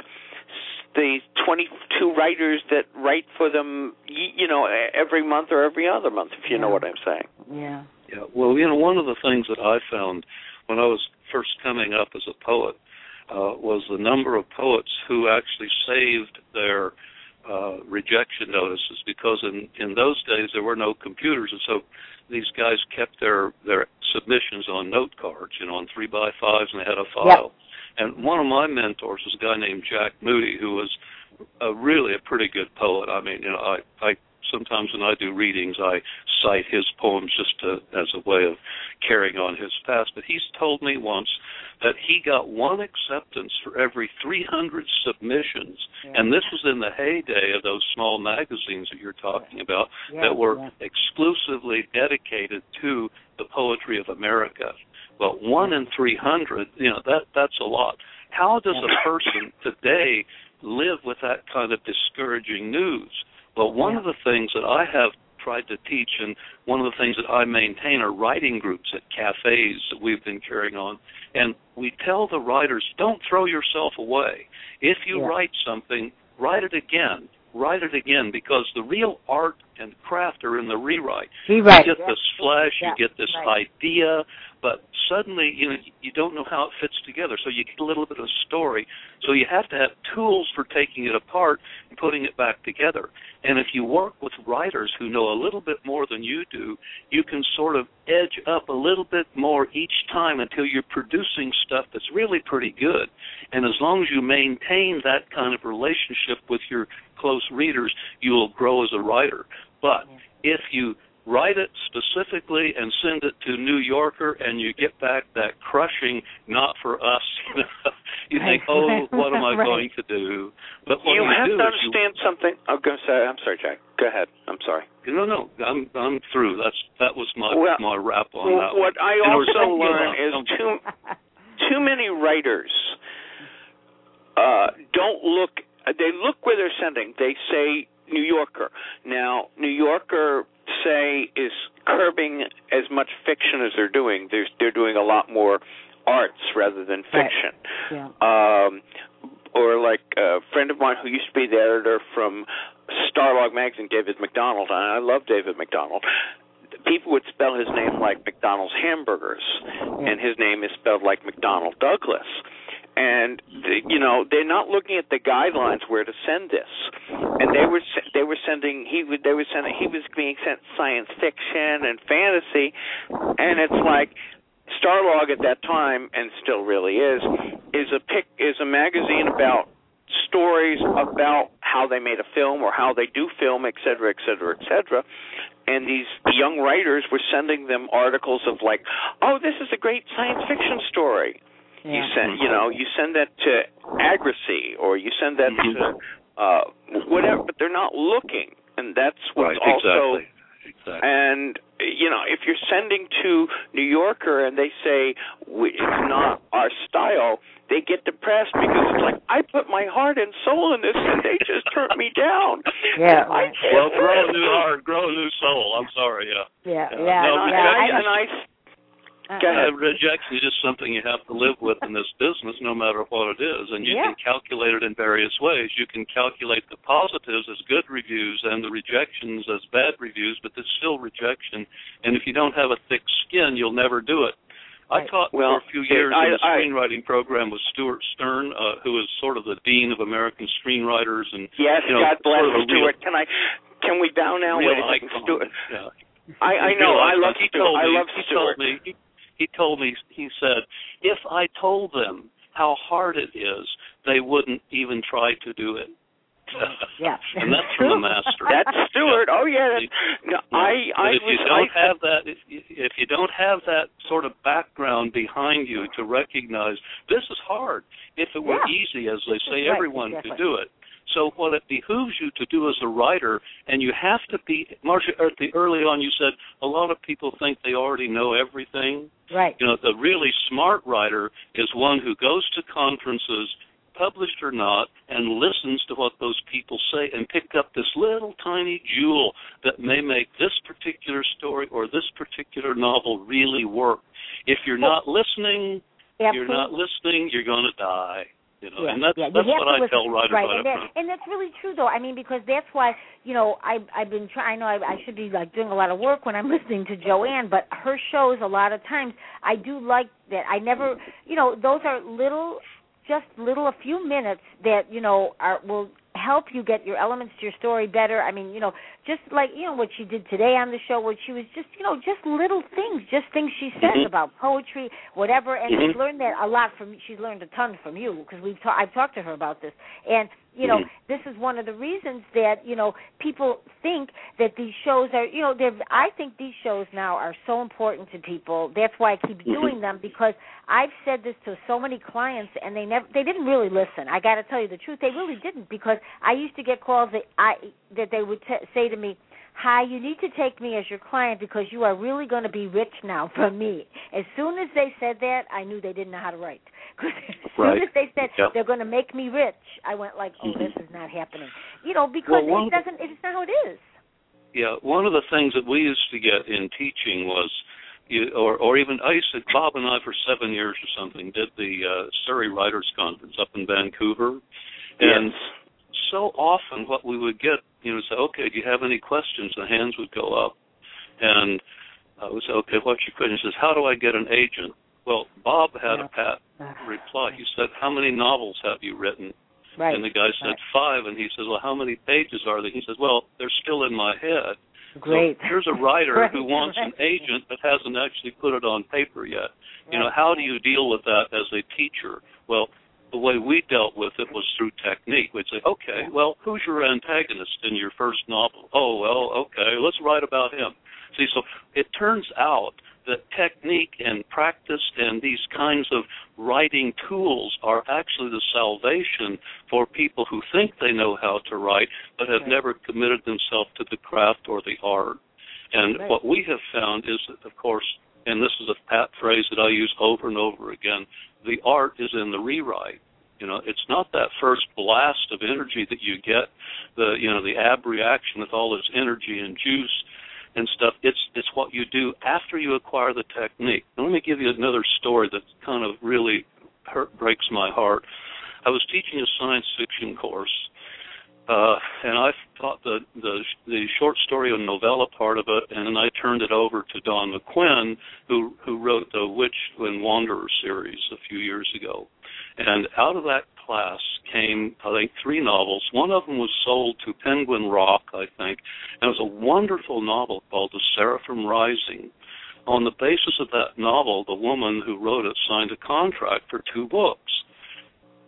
the twenty-two writers that write for them, you know, every month or every other month, if you yeah. know what I'm saying. Yeah. Yeah. Well, you know, one of the things that I found when I was first coming up as a poet uh, was the number of poets who actually saved their Uh, rejection notices, because in, in those days there were no computers, and so these guys kept their, their submissions on note cards, you know, on three by fives, and they had a file. Yep. And one of my mentors was a guy named Jack Moody, who was a, really a pretty good poet. I mean, you know, I, I sometimes when I do readings, I cite his poems just to, as a way of carrying on his past. But he's told me once that he got one acceptance for every three hundred submissions, yeah. and this was in the heyday of those small magazines that you're talking about yeah, that were yeah. exclusively dedicated to the poetry of America. Well, one yeah. in three hundred, you know, that that's a lot. How does yeah. a person today live with that kind of discouraging news? Well, one yeah. of the things that I have tried to teach, and one of the things that I maintain are writing groups at cafes that we've been carrying on, and we tell the writers, don't throw yourself away. If you yeah. write something, write it again. Write it again, because the real art and craft are in the rewrite. Rewrite. You get yeah. this flash, yeah. you get this right. idea, but suddenly you know you don't know how it fits together. So you get a little bit of story. So you have to have tools for taking it apart and putting it back together. And if you work with writers who know a little bit more than you do, you can sort of edge up a little bit more each time until you're producing stuff that's really pretty good. And as long as you maintain that kind of relationship with your close readers, you will grow as a writer. But if you write it specifically and send it to New Yorker and you get back that crushing, not for us, you know, you think, oh, what am I right. going to do? But what you you have do to understand you, something. I'm going to say, I'm sorry, Jack. Go ahead. I'm sorry. No, no, I'm I'm through. That's that was my well, my wrap on well, that. What one. I In also order, learn is too too many writers uh, don't look. They look where they're sending. They say New Yorker. Now, New Yorker, say, is curbing as much fiction as they're doing. They're, they're doing a lot more arts rather than fiction. Right. Yeah. Um, or like a friend of mine who used to be the editor from Starlog magazine, David McDonald, and I love David McDonald. People would spell his name like McDonald's hamburgers, yeah. and his name is spelled like McDonnell Douglas. And the, you know, they're not looking at the guidelines where to send this. And they were they were sending he would they were sending he was being sent science fiction and fantasy, and it's like Starlog at that time, and still really is, is a pic is a magazine about stories about how they made a film or how they do film, et cetera, et cetera, et cetera. And these young writers were sending them articles of like, oh, this is a great science fiction story. Yeah. You send, you know, you send that to Agrasy, or you send that to uh, whatever, but they're not looking, and that's what's right, also. Exactly. Exactly. And you know, if you're sending to New Yorker and they say it's not our style, they get depressed because it's like, I put my heart and soul in this, and they just turned me down. Yeah. I well, grow a new heart, grow a new soul. I'm sorry. Yeah. Yeah. Yeah. Yeah. No, and, yeah, I, I, and I. Uh, Go ahead. Uh, rejection is just something you have to live with in this business, no matter what it is, and you yeah. can calculate it in various ways. You can calculate the positives as good reviews and the rejections as bad reviews, but there's still rejection, and if you don't have a thick skin, you'll never do it. Right. I taught well, for a few years I, in the I, screenwriting program with Stuart Stern, uh, who is sort of the dean of American screenwriters, and yes, you know, God bless sort of Stuart. Real, can I? Can we bow now? Real Wait a second, icon. Stuart. Yeah. I, I know. I love he Stuart. Told me, I love he Stuart. Told me, he, He told me, he said, if I told them how hard it is, they wouldn't even try to do it. Yeah. And that's from the master. That's Stuart. Oh yeah. That's, no, yeah. I. I but if was, you don't I, have that, if you, if you don't have that sort of background behind you to recognize this is hard. If it were Yeah. easy, as they say, Right, everyone exactly. could do it. So what it behooves you to do as a writer, and you have to be, Marcia, early on you said a lot of people think they already know everything. Right. You know, the really smart writer is one who goes to conferences, published or not, and listens to what those people say and pick up this little tiny jewel that may make this particular story or this particular novel really work. If you're not listening, Absolutely. you're not listening, you're going to die. You know, yeah, and that's, yeah. that's what I listen. tell writers right. right and, up that, front. and that's really true, though. I mean, because that's why, you know, I, I've been trying, I know I, I should be, like, doing a lot of work when I'm listening to Joanne, but her shows, a lot of times, I do like that. I never, you know, those are little, just little, a few minutes that, you know, are will help you get your elements to your story better. I mean, you know, just like, you know, what she did today on the show, where she was just, you know, just little things, just things she says mm-hmm. about poetry, whatever, and mm-hmm. she's learned that a lot from, she's learned a ton from you, because we've ta- I've talked to her about this, and, you know, mm-hmm. this is one of the reasons that, you know, people think that these shows are, you know, they're, I think these shows now are so important to people. That's why I keep mm-hmm. doing them, because I've said this to so many clients, and they never, they didn't really listen. I got to tell you the truth, they really didn't, because I used to get calls that I that they would t- say to me, "Hi, you need to take me as your client because you are really going to be rich now from me." As soon as they said that, I knew they didn't know how to write. Because as right. soon as they said yep. they're going to make me rich, I went like, "Oh, mm-hmm. this is not happening." You know, because well, it doesn't. It's not how it is. Yeah, one of the things that we used to get in teaching was, you, or or even I used to, Bob and I for seven years or something did the uh, Surrey Writers Conference up in Vancouver, and. Yes. So often what we would get, you know, say, okay, do you have any questions? The hands would go up. And I would say, okay, what's your question? He says, how do I get an agent? Well, Bob had yeah. a pat reply. He said, how many novels have you written? Right. And the guy said, right. five. And he says, well, how many pages are they? He says, well, they're still in my head. Great. So here's a writer right. who wants right. an agent but hasn't actually put it on paper yet. Right. You know, how do you deal with that as a teacher? Well, the way we dealt with it was through technique. We'd say, okay, well, who's your antagonist in your first novel? Oh, well, okay, let's write about him. See, so it turns out that technique and practice and these kinds of writing tools are actually the salvation for people who think they know how to write but have right. never committed themselves to the craft or the art. And right. what we have found is, of course, and this is a pat phrase that I use over and over again, the art is in the rewrite. You know, it's not that first blast of energy that you get, the you know, the ab reaction with all this energy and juice and stuff. It's it's what you do after you acquire the technique. Now, let me give you another story that kind of really hurt, breaks my heart. I was teaching a science fiction course, Uh, and I taught the, the the short story and novella part of it, and then I turned it over to Don McQuinn, who who wrote the Witch and Wanderer series a few years ago. And out of that class came, I think, three novels. One of them was sold to Penguin Rock, I think, and it was a wonderful novel called The Seraphim Rising. On the basis of that novel, the woman who wrote it signed a contract for two books.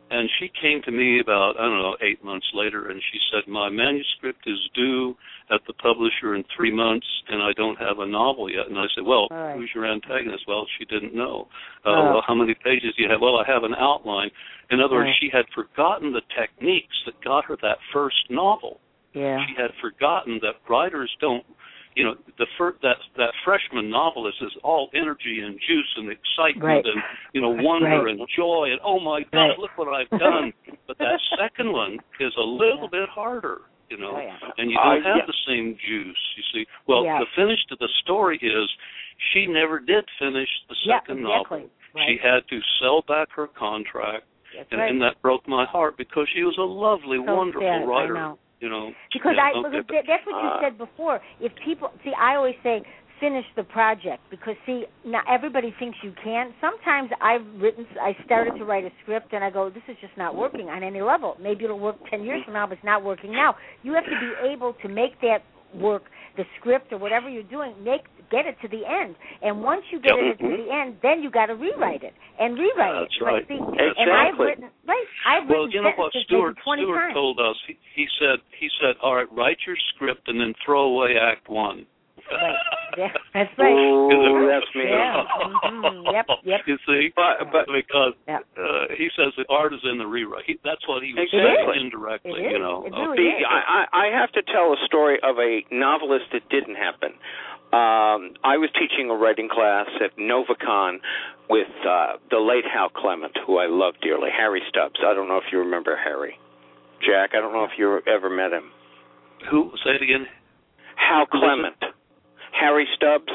and she came to me about, I don't know, eight months later, and she said, my manuscript is due at the publisher in three months, and I don't have a novel yet. And I said, well, right. who's your antagonist? Well, she didn't know. Uh, oh. Well, how many pages do you have? Well, I have an outline. In other words, right. she had forgotten the techniques that got her that first novel. Yeah. She had forgotten that writers don't, you know, the fir- that that freshman novelist is all energy and juice and excitement right. and, you know, wonder right. and joy and, oh, my God, right. look what I've done. But that second one is a little yeah. bit harder, you know, oh, yeah. and you don't uh, have yeah. the same juice, you see. Well, yeah. the finish to the story is she never did finish the second yeah, exactly. novel. Right. She had to sell back her contract, and, right. and that broke my heart because she was a lovely, so wonderful sad. writer. I know. You know, because yeah, I okay, because that's what you uh, said before. If people see, I always say finish the project because see, now everybody thinks you can. Sometimes I've written, I started to write a script and I go, this is just not working on any level. Maybe it'll work ten years from now, but it's not working now. You have to be able to make that work, the script or whatever you're doing, make get it to the end. And once you get yep. it to the end, then you got to rewrite it and rewrite That's it. right. See, exactly. And I've written, right? I've well, written you know what Stuart, twenty Stuart times. told us? He, he said, he said, all right, write your script and then throw away Act One. Right. Yeah, that's right. Ooh, that's me. Yeah. Mm-hmm. Yep. Yep. You see, but, but because yep. uh, he says the art is in the rewrite. He, that's what he was exactly. saying indirectly. It is. You know, It really the, is. I, I have to tell a story of a novelist that didn't happen. Um, I was teaching a writing class at NovaCon with uh, the late Hal Clement, who I love dearly, Harry Stubbs. I don't know if you remember Harry. Jack, I don't know if you ever met him. Who? Say it again. Hal Clement. Harry Stubbs.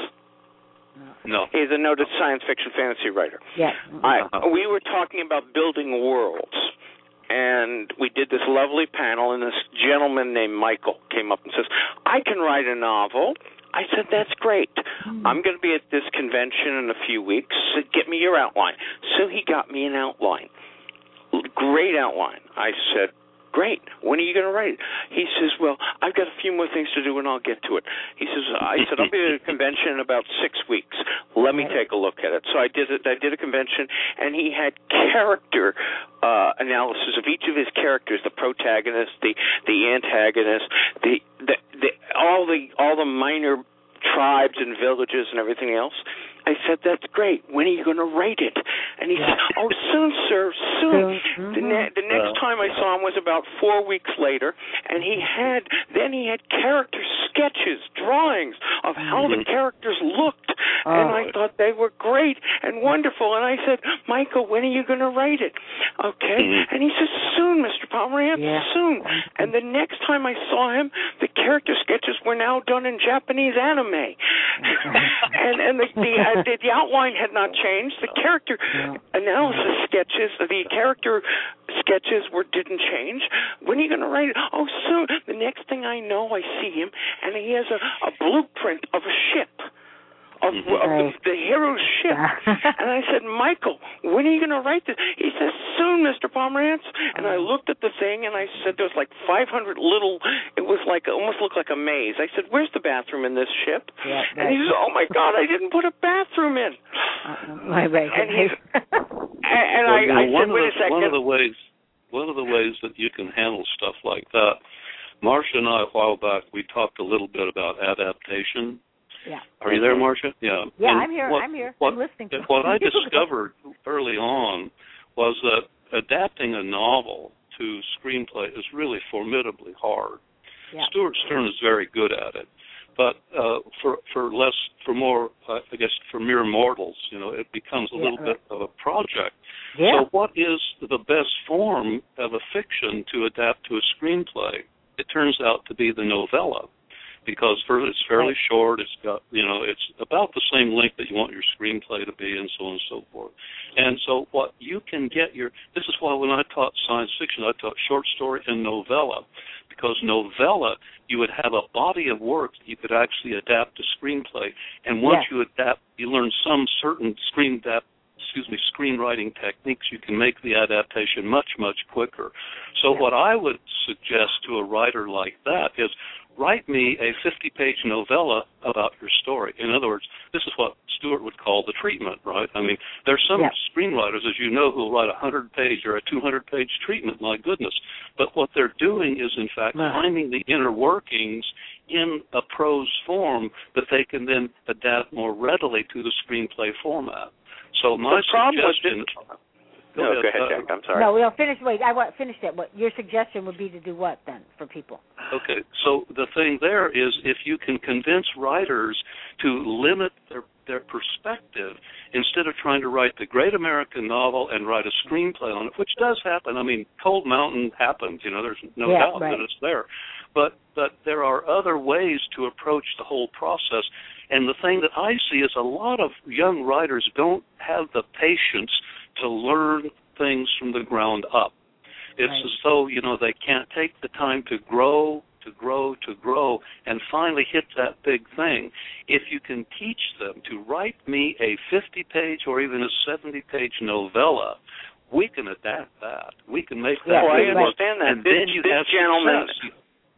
No. He's a noted science fiction fantasy writer. Yeah. I, we were talking about building worlds, and we did this lovely panel, and this gentleman named Michael came up and says, I can write a novel. I said, that's great. Mm-hmm. I'm going to be at this convention in a few weeks. So get me your outline. So he got me an outline. Great outline. I said, great. When are you going to write it? He says, well, I've got a few more things to do, and I'll get to it. He says, I said, I'll be at a convention in about six weeks. Let me take a look at it. So I did it. I did a convention, and he had character uh, analysis of each of his characters, the protagonist, the the antagonist, the, the, the all the all the minor tribes and villages and everything else. I said, that's great. When are you going to write it? And he said, oh, soon, sir, soon. Mm-hmm. The, ne- the next time I saw him was about four weeks later, and he had, then he had character sketches, drawings of how the characters looked, oh. and I thought they were great and wonderful. And I said, Michael, when are you going to write it? Okay. And he says, soon, Mister Pomerantz, yeah. soon. And the next time I saw him, the character sketches were now done in Japanese anime. and and the, the uh, The, the outline had not changed. The character analysis sketches, the character sketches were didn't change. When are you going to write it? Oh, soon. The next thing I know, I see him, and he has a, a blueprint of a ship, of, of the, the hero's ship. And I said, Michael, when are you going to write this? He says, soon, Mister Pomerantz. And I looked at the thing, and I said, there was like five hundred little, it was like, it almost looked like a maze. I said, where's the bathroom in this ship? Yeah, and he says, oh, my God, I didn't put a bathroom in. Uh, right, right. And, he's, and, and well, I, I one said, wait the, a second. One of the ways, one of the ways that you can handle stuff like that, Marcia and I, a while back, we talked a little bit about adaptation. Yeah. Are you there, Marcia? Yeah. Yeah, and I'm here. What, I'm here. What, I'm listening to what I discovered early on was that adapting a novel to screenplay is really formidably hard. Yeah. Stuart Stern is very good at it, but uh, for for less, for more, uh, I guess, for mere mortals, you know, it becomes a yeah, little right. bit of a project. Yeah. So, what is the best form of a fiction to adapt to a screenplay? It turns out to be the novella. Because first, it's fairly right. short. It's got, you know, it's about the same length that you want your screenplay to be, and so on and so forth. And so, what you can get your this is why when I taught science fiction, I taught short story and novella, because novella you would have a body of work that you could actually adapt to screenplay, and once yes. you adapt, you learn some certain screen adapt. excuse me, screenwriting techniques, you can make the adaptation much, much quicker. So yeah. what I would suggest to a writer like that is write me a fifty-page novella about your story. In other words, this is what Stewart would call the treatment, right? I mean, there's some yep. screenwriters, as you know, who will write a hundred-page or a two hundred page treatment, my goodness. But what they're doing is, in fact, wow. finding the inner workings in a prose form that they can then adapt more readily to the screenplay format. So my the problem suggestion... Was Go no, ahead. go ahead, Jack. I'm sorry. No, we'll finish. Wait, I want finish that. What your suggestion would be to do what then for people? Okay, so the thing there is, if you can convince writers to limit their their perspective instead of trying to write the great American novel and write a screenplay on it, which does happen. I mean, Cold Mountain happens. You know, there's no yeah, doubt right. that it's there. But but there are other ways to approach the whole process. And the thing that I see is a lot of young writers don't have the patience to learn things from the ground up. It's right. as though, you know, they can't take the time to grow, to grow, to grow, and finally hit that big thing. If you can teach them to write me a fifty-page or even a seventy-page novella, we can adapt that. We can make that. Yeah, well, I work, understand that. And this, then you this have gentleman... success.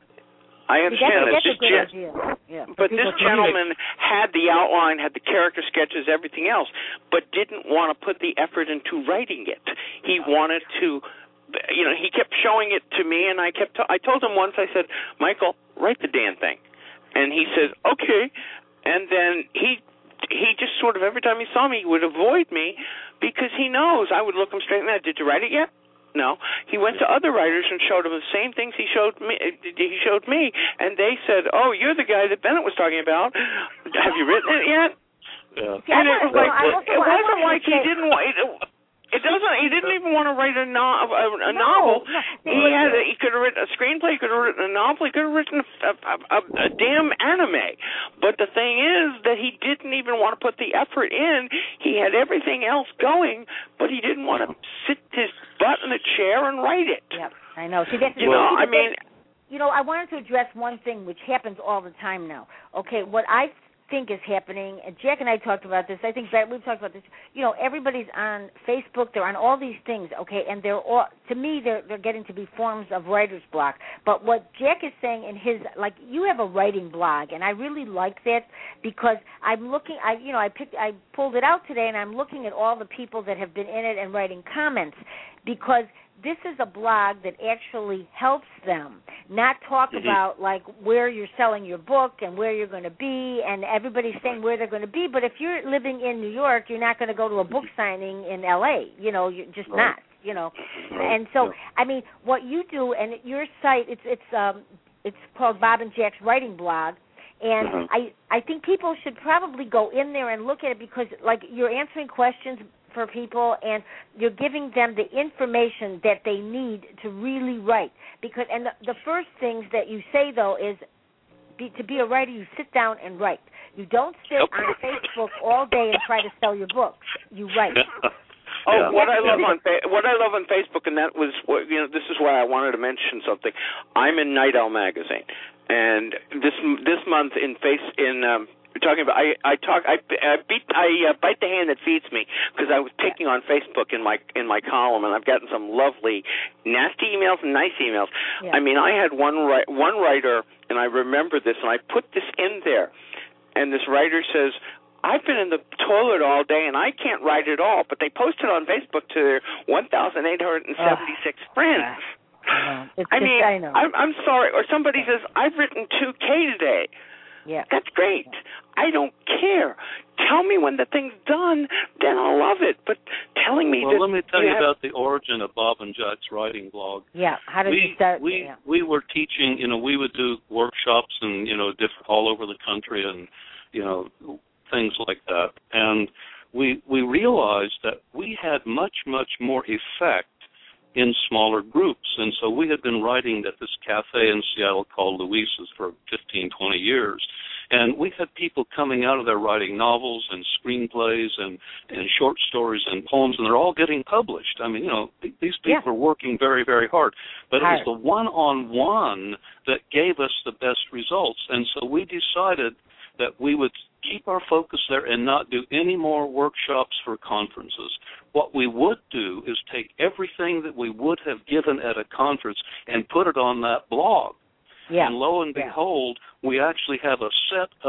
I understand that's, that. that's a good gen- idea. Yeah, but this gentleman had the outline, had the character sketches, everything else, but didn't want to put the effort into writing it. He wanted to, you know, he kept showing it to me, and I kept. T- I told him once. I said, "Michael, write the damn thing," and he said, "Okay," and then he. He just sort of every time he saw me, he would avoid me because he knows I would look him straight in the eye. Did you write it yet? No. He went to other writers and showed them the same things he showed me. He showed me, and they said, "Oh, you're the guy that Bennett was talking about. Have you written it yet?" Yeah. Yeah, and it, well, like, I also, it I wasn't like he say, didn't want. It, it doesn't. He didn't even want to write a, no, a, a no, novel. No, he had. A, he could have written a screenplay. He could have written a novel. He could have written a, a, a, a damn anime. But the thing is that he didn't even want to put the effort in. He had everything else going, but he didn't want to sit his butt in a chair and write it. Yep, I know. See, that's you know. I mean, you know, I wanted to address one thing which happens all the time now. Okay, what I think is happening, and Jack and I talked about this, I think that we've talked about this, you know, everybody's on Facebook, they're on all these things, okay, and they're all, to me, they're they're getting to be forms of writer's block. But what Jack is saying in his, like, you have a writing blog, and I really like that because I'm looking, I you know, I picked, I pulled it out today, and I'm looking at all the people that have been in it and writing comments because this is a blog that actually helps them not talk mm-hmm. about, like, where you're selling your book and where you're going to be, and everybody's saying where they're going to be. But if you're living in New York, you're not going to go to a book signing in L A You know, you're just right. not, you know. Right. And so, yeah. I mean, what you do, and your site, it's it's um, it's called Bob and Jack's Writing Blog. And mm-hmm. I, I think people should probably go in there and look at it because, like, you're answering questions for people, and you're giving them the information that they need to really write. Because, and the, the first things that you say, though, is be, to be a writer, you sit down and write. You don't sit on Facebook all day and try to sell your books. You write. Oh, yeah. what I love on what I love on Facebook, and that was what, you know, this is why I wanted to mention something. I'm in Night Owl magazine, and this this month in face in. Um, We're talking about. I, I talk. I, I beat. I uh, bite the hand that feeds me because I was picking on Facebook in my in my column, and I've gotten some lovely, nasty emails and nice emails. Yeah. I mean, I had one one writer, and I remember this, and I put this in there, and this writer says, "I've been in the toilet all day, and I can't write at all." But they posted on Facebook to their one thousand eight hundred seventy-six oh. friends. Uh, it's I just, mean, I know. I'm, I'm sorry. Or somebody says, "I've written two K today." Yeah. That's great. I don't care. Tell me when the thing's done, then I'll love it. But telling me well, that... Well, let me tell you, you have... about the origin of Bob and Jack's writing blog. Yeah, how did we, you start? We, yeah. we were teaching, you know, we would do workshops and, you know, different, all over the country and, you know, things like that. And we we realized that we had much, much more effect in smaller groups. And so we had been writing at this cafe in Seattle called Luis's for fifteen, twenty years. And we had people coming out of there writing novels and screenplays and, and short stories and poems, and they're all getting published. I mean, you know, th- these people yeah. are working very, very hard. But hard. It was the one-on-one that gave us the best results. And so we decided that we would keep our focus there and not do any more workshops for conferences. What we would do is take everything that we would have given at a conference and put it on that blog. Yeah. And lo and yeah. behold, we actually have a set of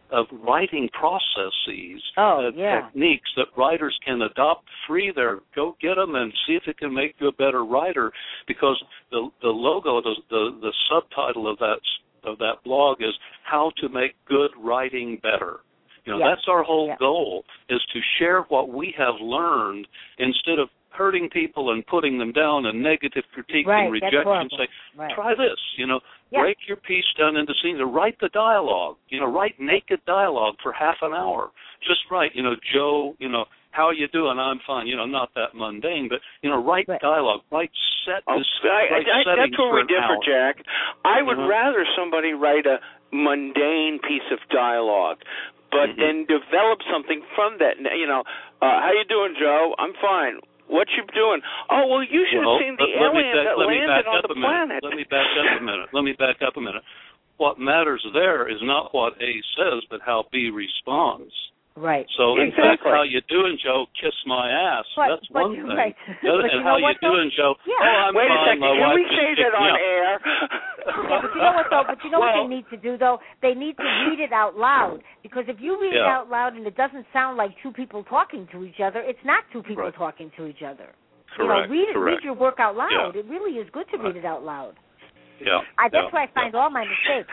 of writing processes, oh, uh, yeah. techniques that writers can adopt free there. Go get them and see if it can make you a better writer, because the the logo, the the, the subtitle of that of that blog is How to Make Good Writing Better. You know, yeah. that's our whole yeah. goal, is to share what we have learned instead of hurting people and putting them down and negative critique right, and rejection. Say, right. try this, you know, yeah. break your piece down into scenes, or write the dialogue, you know, write naked dialogue for half an hour. Just write, you know, Joe, you know, how you doing? I'm fine. You know, not that mundane, but, you know, write right. dialogue, write set, oh, this, I, write I, settings that's where for we an differ, hour. Jack. I would uh-huh. rather somebody write a mundane piece of dialogue, but mm-hmm. then develop something from that. You know, uh, how you doing, Joe? I'm fine. What you doing? Oh, well, you should well, have seen the let, aliens let that let landed on the planet. Let me back up a minute. Let me back up a minute. What matters there is not what A says, but how B responds. Right. So, in exactly. fact, how you doing, Joe? Kiss my ass. But, That's but, one thing. Right. Other, and how you what, doing, though? Joe? Yeah. Oh, I'm Wait fine. a second. My Can wife we say that on yeah. air? Yeah, but you know what, though? But you know well, what they need to do, though? They need to read it out loud. Because if you read yeah. it out loud and it doesn't sound like two people talking to each other, it's not two people right. talking to each other. Correct. You know, read it, correct. read your work out loud. Yeah. It really is good to right. read it out loud. Yeah. I, that's yeah. where I find yeah. all my mistakes.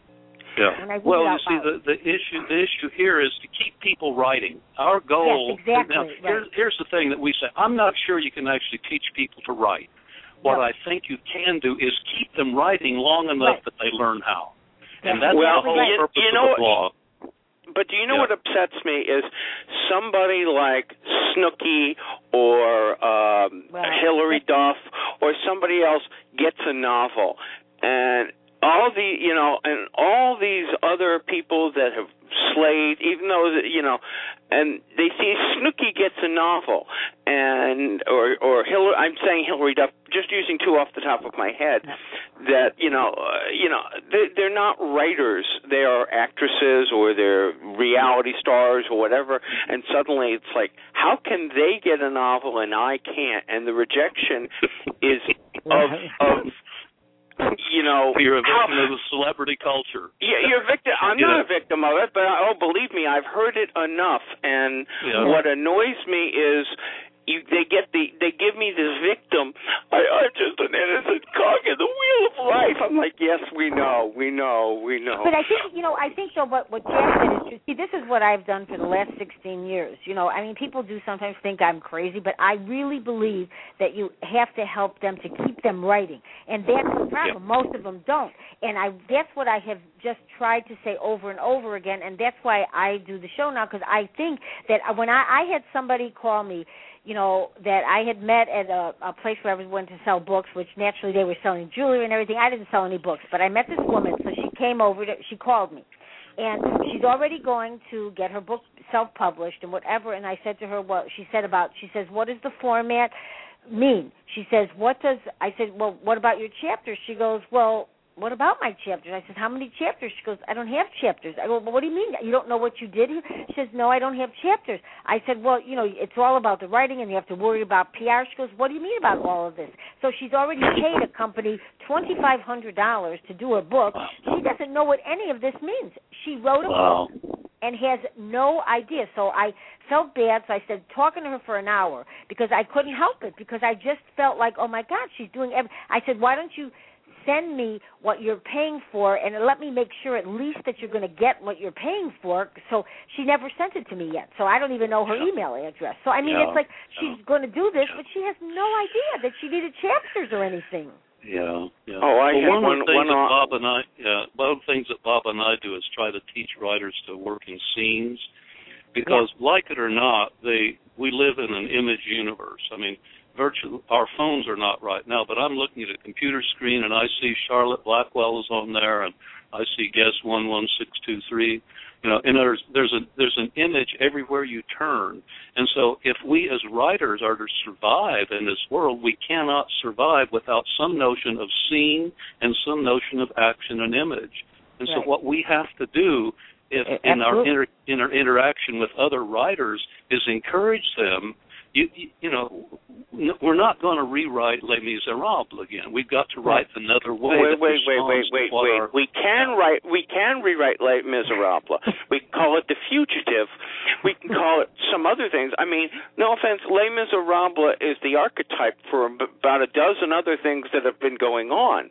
Yeah. When I read well, it you out see, loud. the, the issue the issue here is to keep people writing. Our goal. Yes, exactly. Now, right. here's, here's the thing that we say. I'm not sure you can actually teach people to write. What no. I think you can do is keep them writing long enough right. that they learn how. That's And that's well, the whole you, purpose you know, of the blog. But do you know yeah. what upsets me is somebody like Snooki or um, well, Hillary Duff or somebody else gets a novel, and all the you know, and all these other people that have slayed, even though you know, and they see Snooki gets a novel, and or or Hillary, I'm saying Hillary Duff, just using two off the top of my head, that you know, uh, you know, they, they're not writers, they are actresses or they're reality stars or whatever, and suddenly it's like, how can they get a novel and I can't? And the rejection is of of. You know, you're a victim how, of the celebrity culture. Yeah, you're a victim. I'm you not know? a victim of it, but oh, believe me, I've heard it enough. And yeah. what annoys me is you, they get the they give me this victim. I, I'm just an innocent cog in the wheel of life. I'm like, yes, we know, we know, we know. But I think you know, I think though what what Jack said is true. See, this is what I've done for the last sixteen years. You know, I mean, people do sometimes think I'm crazy, but I really believe that you have to help them to keep them writing, and that's the problem. Yeah. Most of them don't, and I that's what I have just tried to say over and over again, and that's why I do the show now, because I think that when I, I had somebody call me, you know, that I had met at a, a place where I was went to sell books, which naturally they were selling jewelry and everything. I didn't sell any books, but I met this woman, so she came over, to, she called me, and she's already going to get her book self-published and whatever, and I said to her, well, she said about, she says, what is the format mean? She says, what does, I said, well, what about your chapters? She goes, well, what about my chapters? I said, how many chapters? She goes, I don't have chapters. I go, well, what do you mean? You don't know what you did here? She says, no, I don't have chapters. I said, well, you know, it's all about the writing and you have to worry about P R. She goes, what do you mean about all of this? So she's already paid a company twenty-five hundred dollars to do a book. She doesn't know what any of this means. She wrote a wow. book and has no idea. So I felt bad, so I said, talking to her for an hour because I couldn't help it, because I just felt like, oh, my God, she's doing everything. I said, why don't you send me what you're paying for and let me make sure at least that you're going to get what you're paying for. So she never sent it to me yet, so I don't even know her yeah. email address. So, I mean, yeah. it's like yeah. she's going to do this, yeah. but she has no idea that she needed chapters or anything. Yeah, yeah. Oh, I well, have one of the things one, that one Bob and I, yeah, one of the things that Bob and I do is try to teach writers to work in scenes, because, yeah. like it or not, they we live in an image universe. I mean, virtually our phones are not right now, but I'm looking at a computer screen and I see Charlotte Blackwell is on there, and I see guest one one six two three. You know, and there's there's a there's an image everywhere you turn. And so if we as writers are to survive in this world, we cannot survive without some notion of scene and some notion of action and image. And right. so what we have to do if, in our inter, in our interaction with other writers is encourage them you, you, you know, we're not going to rewrite Les Miserables again. We've got to write another way. Wait, wait, wait, wait, wait, wait. Our, we can write. We can rewrite Les Miserables. We can call it The Fugitive. We can call it some other things. I mean, no offense, Les Miserables is the archetype for about a dozen other things that have been going on.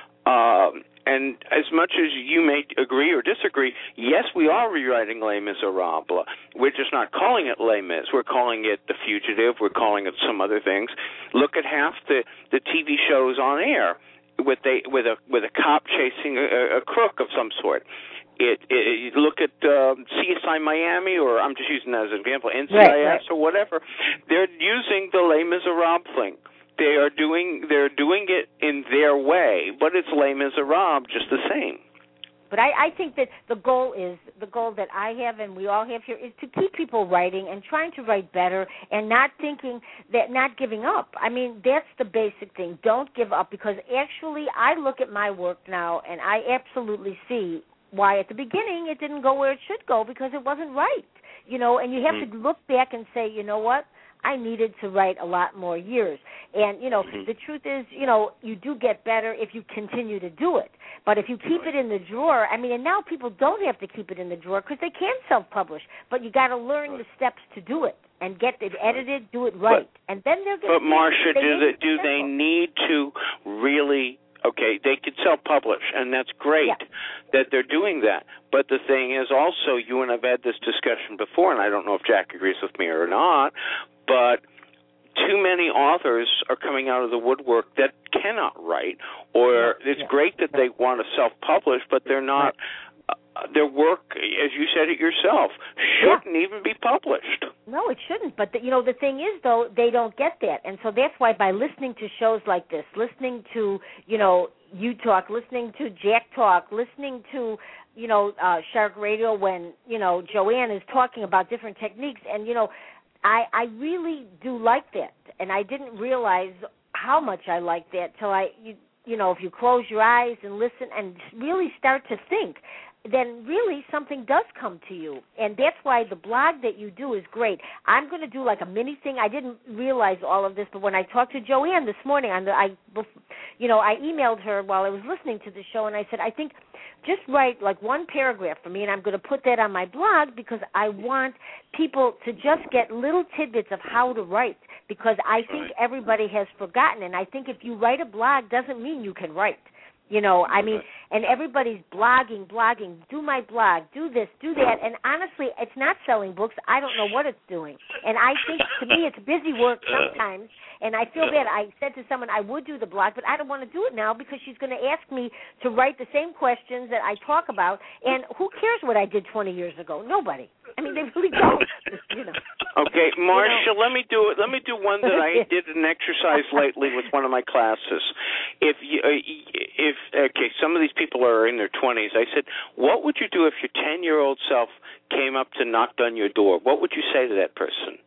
Um, And as much as you may agree or disagree, yes, we are rewriting Les Miserables. We're just not calling it Les Mis. We're calling it The Fugitive. We're calling it some other things. Look at half the, the T V shows on air with a with a with a cop chasing a, a crook of some sort. It, it you look at um, C S I Miami, or I'm just using that as an example, N C I S right, right. or whatever. They're using the Les Miserables thing. They are doing they're doing it in their way, but it's Les Miserables just the same. But I, I think that the goal is the goal that I have and we all have here is to keep people writing and trying to write better and not thinking that not giving up. I mean, that's the basic thing. Don't give up, because actually I look at my work now and I absolutely see why at the beginning it didn't go where it should go, because it wasn't right. You know, and you have mm-hmm. to look back and say, you know what? I needed to write a lot more years. And, you know, mm-hmm. the truth is, you know, you do get better if you continue to do it. But if you keep it in the drawer, I mean, and now people don't have to keep it in the drawer because they can self-publish, but you got to learn right. the steps to do it and get it edited, do it right. But, and then they're going to... But, Marcia, do, they, do they need to really... Okay, they could self-publish, and that's great yeah. that they're doing that. But the thing is also, you and I've had this discussion before, and I don't know if Jack agrees with me or not, but too many authors are coming out of the woodwork that cannot write, or yeah. it's yeah. great that they want to self-publish, but they're not... Uh, their work, as you said it yourself, shouldn't yeah. even be published. No, it shouldn't. But, the, you know, the thing is, though, they don't get that. And so that's why by listening to shows like this, listening to, you know, you talk, listening to Jack talk, listening to, you know, uh, Shark Radio when, you know, Joanne is talking about different techniques. And, you know, I, I really do like that. And I didn't realize how much I liked that till I, you, you know, if you close your eyes and listen and really start to think, then really something does come to you. And that's why the blog that you do is great. I'm going to do like a mini thing. I didn't realize all of this, but when I talked to Joanne this morning, on the, I, you know, I emailed her while I was listening to the show, and I said, I think just write like one paragraph for me, and I'm going to put that on my blog because I want people to just get little tidbits of how to write, because I think everybody has forgotten. And I think if you write a blog doesn't mean you can write. You know, I mean, and everybody's blogging, blogging, do my blog, do this, do that, and honestly, it's not selling books. I don't know what it's doing. And I think, to me, it's busy work sometimes, and I feel bad. I said to someone I would do the blog, but I don't want to do it now because she's going to ask me to write the same questions that I talk about, and who cares what I did twenty years ago? Nobody. I mean, they really don't, you know. Okay, Marcia, you know. let me do it. Let me do one that I did an exercise lately with one of my classes. If you, uh, if okay, some of these people are in their twenties. I said, what would you do if your ten-year-old self came up to knocked on your door? What would you say to that person?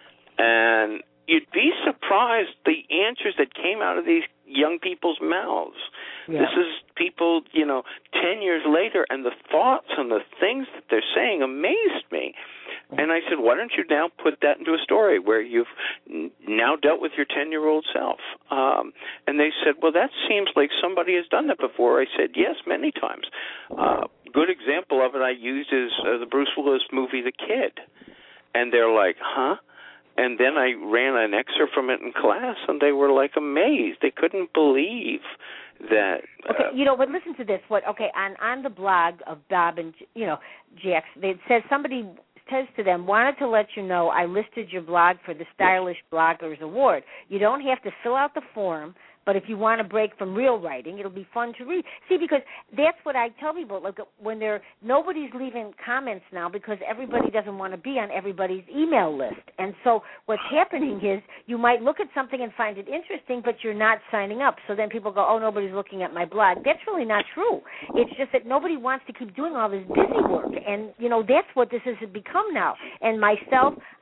And you'd be surprised the answers that came out of these young people's mouths. Yeah. This is people, you know, ten years later, and the thoughts and the things that they're saying amazed me. And I said, why don't you now put that into a story where you've now dealt with your ten-year-old self? Um, and they said, well, that seems like somebody has done that before. I said, yes, many times. Uh, good example of it I used is uh, the Bruce Willis movie, The Kid. And they're like, huh? And then I ran an excerpt from it in class, and they were, like, amazed. They couldn't believe that. Uh, okay, you know, but listen to this. What? Okay, on, on the blog of Bob and, you know, Jax, it says somebody says to them, wanted to let you know I listed your blog for the Stylish Bloggers Award. You don't have to fill out the form, but if you want to break from real writing, it'll be fun to read. See, because that's what I tell people. Like when they're nobody's leaving comments now because everybody doesn't want to be on everybody's email list. And so what's happening is you might look at something and find it interesting, but you're not signing up. So then people go, oh, nobody's looking at my blog. That's really not true. It's just that nobody wants to keep doing all this busy work. And, you know, that's what this has become now. And myself,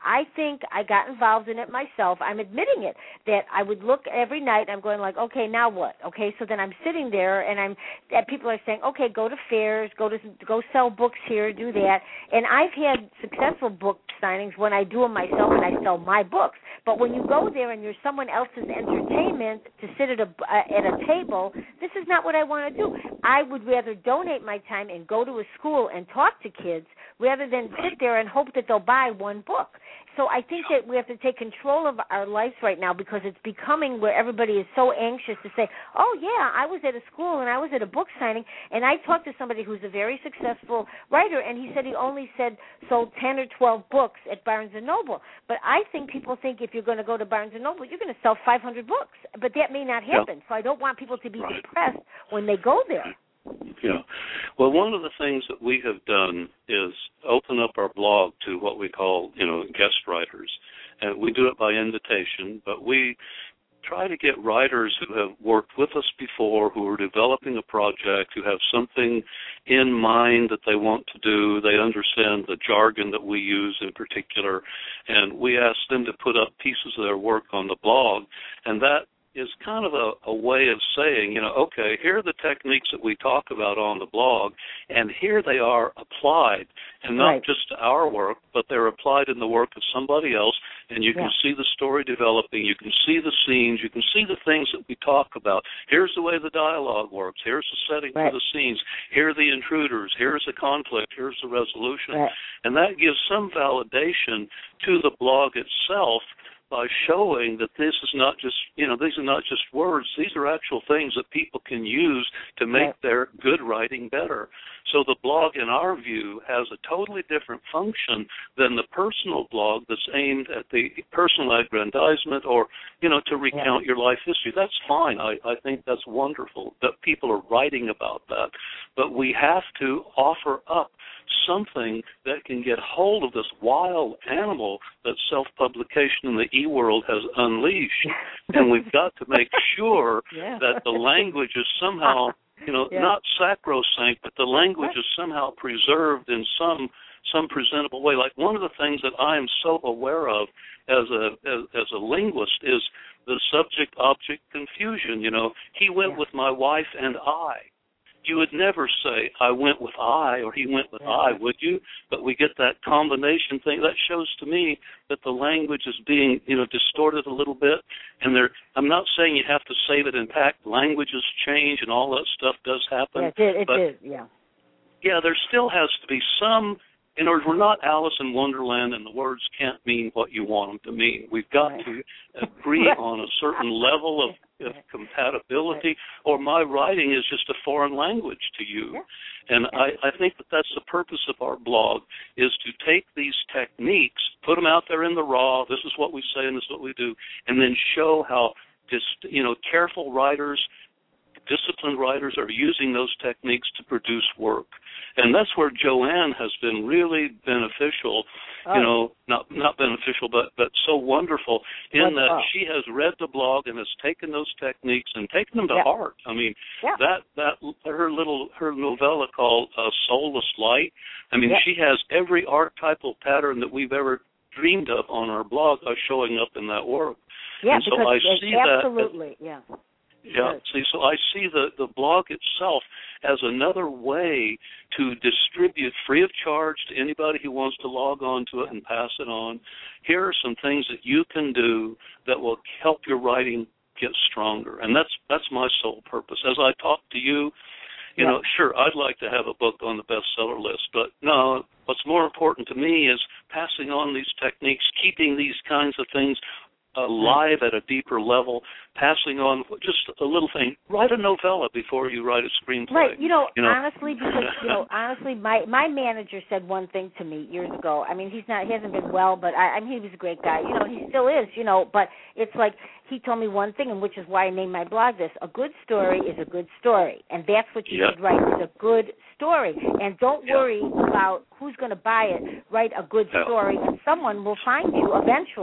I think I got involved in it myself. I'm admitting it, that I would look every night. I'm going like, okay, now what? Okay, so then I'm sitting there, and I'm. And people are saying, okay, go to fairs, go to go sell books here, do that. And I've had successful book signings when I do them myself and I sell my books. But when you go there and you're someone else's entertainment to sit at a uh, at a table, this is not what I want to do. I would rather donate my time and go to a school and talk to kids rather than sit there and hope that they'll buy one book. So I think that we have to take control of our lives right now, because it's becoming where everybody is so anxious to say, oh, yeah, I was at a school and I was at a book signing, and I talked to somebody who's a very successful writer, and he said he only said sold ten or twelve books at Barnes and Noble. But I think people think if you're going to go to Barnes and Noble, you're going to sell five hundred books. But that may not happen. Yep. So I don't want people to be right. depressed when they go there. Yeah. Well, one of the things that we have done is open up our blog to what we call, you know, guest writers. And we do it by invitation, but we try to get writers who have worked with us before, who are developing a project, who have something in mind that they want to do. They understand the jargon that we use in particular, and we ask them to put up pieces of their work on the blog, and that is kind of a, a way of saying, you know, okay, here are the techniques that we talk about on the blog, and here they are applied, and not right. just our work, but they're applied in the work of somebody else, and you can yeah. see the story developing, you can see the scenes, you can see the things that we talk about. Here's the way the dialogue works, here's the setting right. for the scenes, here are the intruders, here's the conflict, here's the resolution, right. and that gives some validation to the blog itself, by showing that this is not just, you know, these are not just words. These are actual things that people can use to make right. their good writing better. So the blog, in our view, has a totally different function than the personal blog that's aimed at the personal aggrandizement or, you know, to recount yeah. your life history. That's fine. I, I think that's wonderful that people are writing about that. But we have to offer up something that can get hold of this wild animal that self-publication in the e-world has unleashed. And we've got to make sure yeah. that the language is somehow, you know, yeah. not sacrosanct, but the language is somehow preserved in some some presentable way. Like one of the things that I am so aware of as a as, as a linguist is the subject-object confusion. You know, he went yeah. with my wife and I. You would never say, I went with I, or he went with yeah. I, would you? But we get that combination thing. That shows to me that the language is being, you know, distorted a little bit. And there, I'm not saying you have to save it intact. Languages change and all that stuff does happen. Yeah, it did, it but, did, yeah. Yeah, there still has to be some, in other words, we're not Alice in Wonderland and the words can't mean what you want them to mean. We've got right. to agree right. on a certain level of of compatibility, or my writing is just a foreign language to you. Yeah. And I, I think that that's the purpose of our blog, is to take these techniques, put them out there in the raw, this is what we say and this is what we do, and then show how just, you know, careful writers, disciplined writers are using those techniques to produce work. And that's where Joanne has been really beneficial, oh. you know, not not beneficial, but, but so wonderful in What's that up? She has read the blog and has taken those techniques and taken them to yep. heart. I mean, yep. that, that her little, her novella called uh, Soulless Light, I mean, yep. she has every archetypal pattern that we've ever dreamed of on our blog are showing up in that work. Yeah, and so because I see absolutely, that, yeah. Yeah, see, so I see the, the blog itself as another way to distribute free of charge to anybody who wants to log on to it and pass it on. Here are some things that you can do that will help your writing get stronger, and that's that's my sole purpose. As I talk to you, you yeah. know, sure, I'd like to have a book on the bestseller list, but no, what's more important to me is passing on these techniques, keeping these kinds of things alive at a deeper level, passing on just a little thing. Write a novella before you write a screenplay. Right. You know, you know? honestly, because, you know, honestly, my, my manager said one thing to me years ago. I mean, he's not, he hasn't been well, but I, I mean, he was a great guy. You know, he still is, you know, but it's like he told me one thing, and which is why I named my blog this. A good story is a good story, and that's what you yep. should write, is a good story. And don't yep. worry about who's going to buy it. Write a good yep. story, and someone will find you eventually.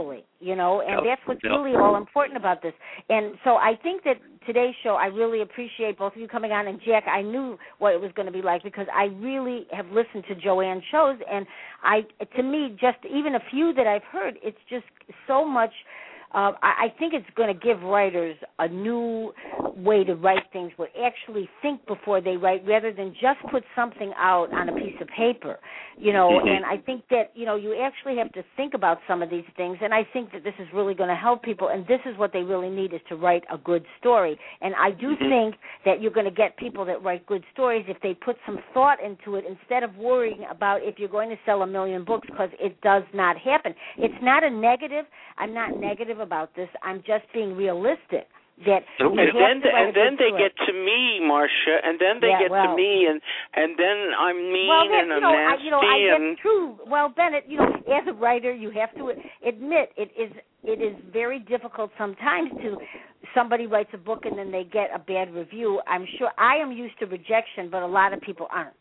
you know, and Yep. that's what's Yep. really all important about this. And so I think that today's show, I really appreciate both of you coming on. And Jack, I knew what it was going to be like because I really have listened to Joanne's shows, and I, to me, just even a few that I've heard, it's just so much. Uh, I, I think it's going to give writers a new way to write things, but actually think before they write rather than just put something out on a piece of paper, you know. Mm-hmm. And I think that, you know, you actually have to think about some of these things, and I think that this is really going to help people, and this is what they really need is to write a good story. And I do Mm-hmm. think that you're going to get people that write good stories if they put some thought into it instead of worrying about if you're going to sell a million books, because it does not happen. It's not a negative. I'm not negative about this. I'm just being realistic. That Okay. And then, the, and then they get to me, Marcia, and then they yeah, get well, to me, and and then I'm mean well, that, and you I'm know, nasty. I, you know, I, and that's true. Well, Bennett, you know, as a writer, you have to admit it is it is very difficult sometimes to somebody writes a book and then they get a bad review. I'm sure I am used to rejection, but a lot of people aren't.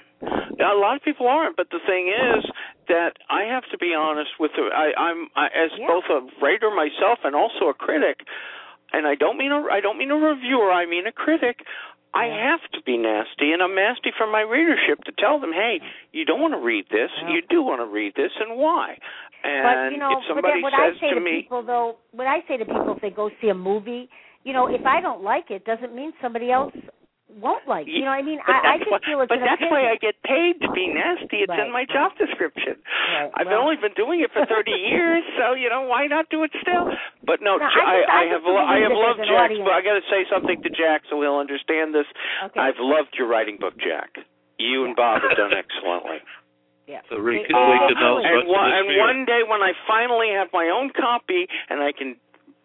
A lot of people aren't, but the thing is that I have to be honest with the, I, I'm I, as Yeah. both a writer myself and also a critic, and I don't mean a I don't mean a reviewer, I mean a critic. I Yeah. have to be nasty, and I'm nasty for my readership to tell them, hey, you don't want to read this, Yeah. you do want to read this, and why? And But you know, if somebody but what I says say to to me, people, though, what I say to people if they go see a movie, you know, if I don't like it, doesn't mean somebody else won't like. You know what I mean? But I, I that's just why, feel it's but an that's opinion. why I get paid to be nasty. It's Right, in my right. job description. Right, I've well. only been doing it for thirty years, so you know why not do it still? But no, No, I J- I, just- I I just have believe I have that loved there's an Jack, audience. but I got to say something to Jack so he'll understand this. Okay. I've loved your writing book, Jack. You and Bob have done excellently. Yeah. So we They- could, uh, we could know really. and what's one, this and year. one day when I finally have my own copy and I can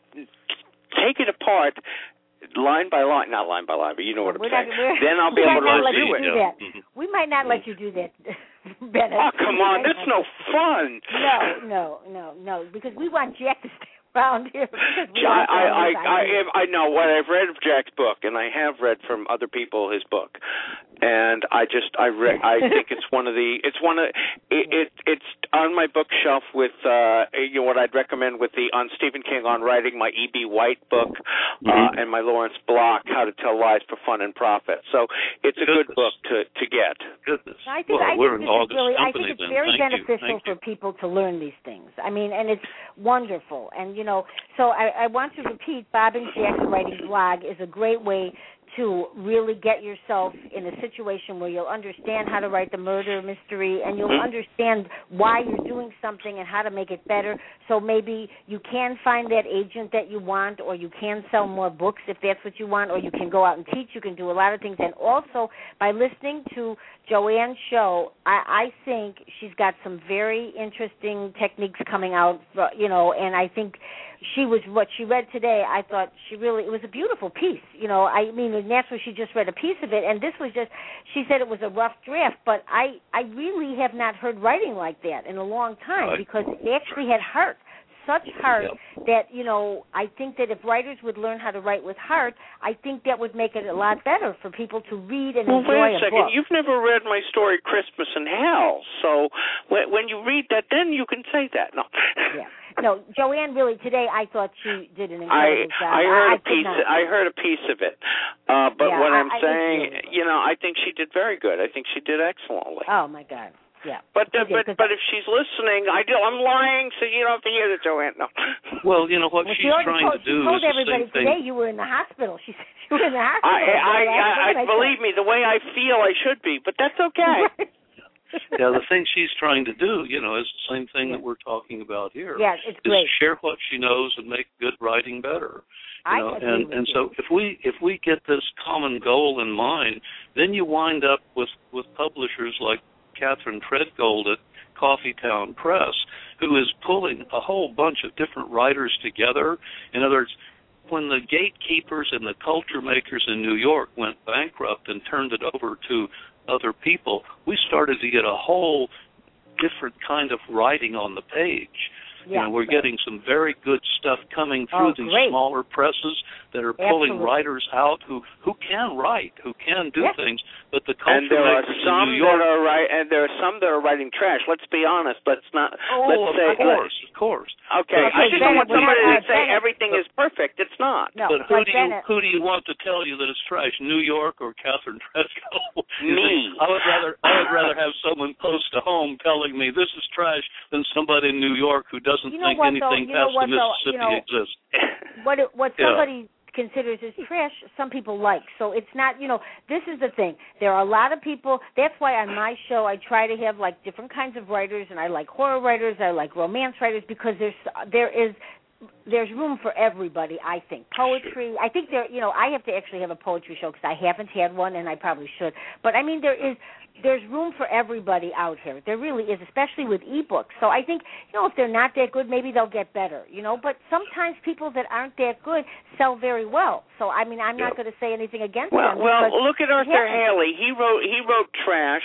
take it apart line by line, not line by line, but you know what I'm We're saying. not- we're- Then I'll be we able might not to let review you it. do that. We might not let you do that, Bennett. Oh, come on, that's no fun. No, no, no, no, because we want Jack to stay around here. Because we I, like I, all I, his I, ideas. I know what I've read of Jack's book, and I have read from other people his book, and I just I read I think it's one of the it's one of it, it it's on my bookshelf with uh you know what I'd recommend with the on Stephen King on writing, my E B White book, uh, Mm-hmm. and my Lawrence Block How to Tell Lies for Fun and Profit. So it's a Goodness. good book to to get. Goodness. I think, well, I we're think in this is August really, I company think it's then. very Thank you. beneficial Thank for you. people to learn these things. I mean, and it's wonderful. And, you know, so I, I want to repeat, Bob and Jack's Writing Blog is a great way to really get yourself in a situation where you'll understand how to write the murder mystery and you'll Mm-hmm. understand why you're doing something and how to make it better. So maybe you can find that agent that you want, or you can sell more books if that's what you want, or you can go out and teach. You can do a lot of things. And also, by listening to Joanne's show, I, I think she's got some very interesting techniques coming out, you know, and I think she was, what she read today, I thought she really, it was a beautiful piece. You know, I mean, naturally she just read a piece of it, and this was just, she said it was a rough draft, but I, I really have not heard writing like that in a long time, Right. because it actually had heart. Such heart Yep. that, you know, I think that if writers would learn how to write with heart, I think that would make it a lot better for people to read and Well, enjoy wait a a second. book. You've never read my story, Christmas in Hell. So when, when you read that, then you can say that. No. Yeah. No, Joanne really today I thought she did an I incredible job. I heard I, a piece. I, I heard a piece of it, uh, but Yeah, what I- I'm I did saying, really well. you know, I think she did very good. I think she did excellently. Oh my God. Yeah. But She uh, did, but 'cause but if she's listening, I do. I'm lying, so you don't have to hear the Joanne. No. Well, you know what well, she she's already trying told, to do she told is the everybody same thing. today you were in the hospital. She said you were in the hospital. I I, I, I, That's what believe me, the way I feel, I should be, but that's okay. said. Yeah, the thing she's trying to do, you know, is the same thing Yeah. that we're talking about here. Yeah, it's is great. share what she knows and make good writing better. You I know, agree and with and you. so if we if we get this common goal in mind, then you wind up with with publishers like Catherine Treadgold at Coffeetown Press, who is pulling a whole bunch of different writers together. In other words, when the gatekeepers and the culture makers in New York went bankrupt and turned it over to other people, we started to get a whole different kind of writing on the page. You know, we're getting some very good stuff coming through oh, these great. smaller presses that are pulling Absolutely. writers out who, who can write, who can do yes. things, but the culture and there are makers some in New York, that are right, and there are some that are writing trash. Let's be honest. Let's not. oh, let's say, of course, of course. Okay, okay I just don't Bennett, want somebody not, to say Bennett, everything is perfect. It's not. No, but who but do Bennett, you who do you want to tell you that it's trash? New York or Catherine Tresco? Me. I would rather I would rather have someone close to home telling me this is trash than somebody in New York who doesn't you know think what, anything though, you know past what, the though, Mississippi you know, exists. What it, what Yeah. somebody considers as trash, some people like. So it's not, you know, this is the thing. There are a lot of people. That's why on my show I try to have like different kinds of writers, and I like horror writers, I like romance writers, because there's there is there's room for everybody. I think poetry. I think there. You know, I have to actually have a poetry show because I haven't had one, and I probably should. But I mean, there is. There's room for everybody out here. There really is, especially with ebooks. So I think, you know, if they're not that good, maybe they'll get better, you know. But sometimes people that aren't that good sell very well. So, I mean, I'm not going to say anything against well, them. Well, look at Arthur yeah. Haley. He wrote he wrote trash.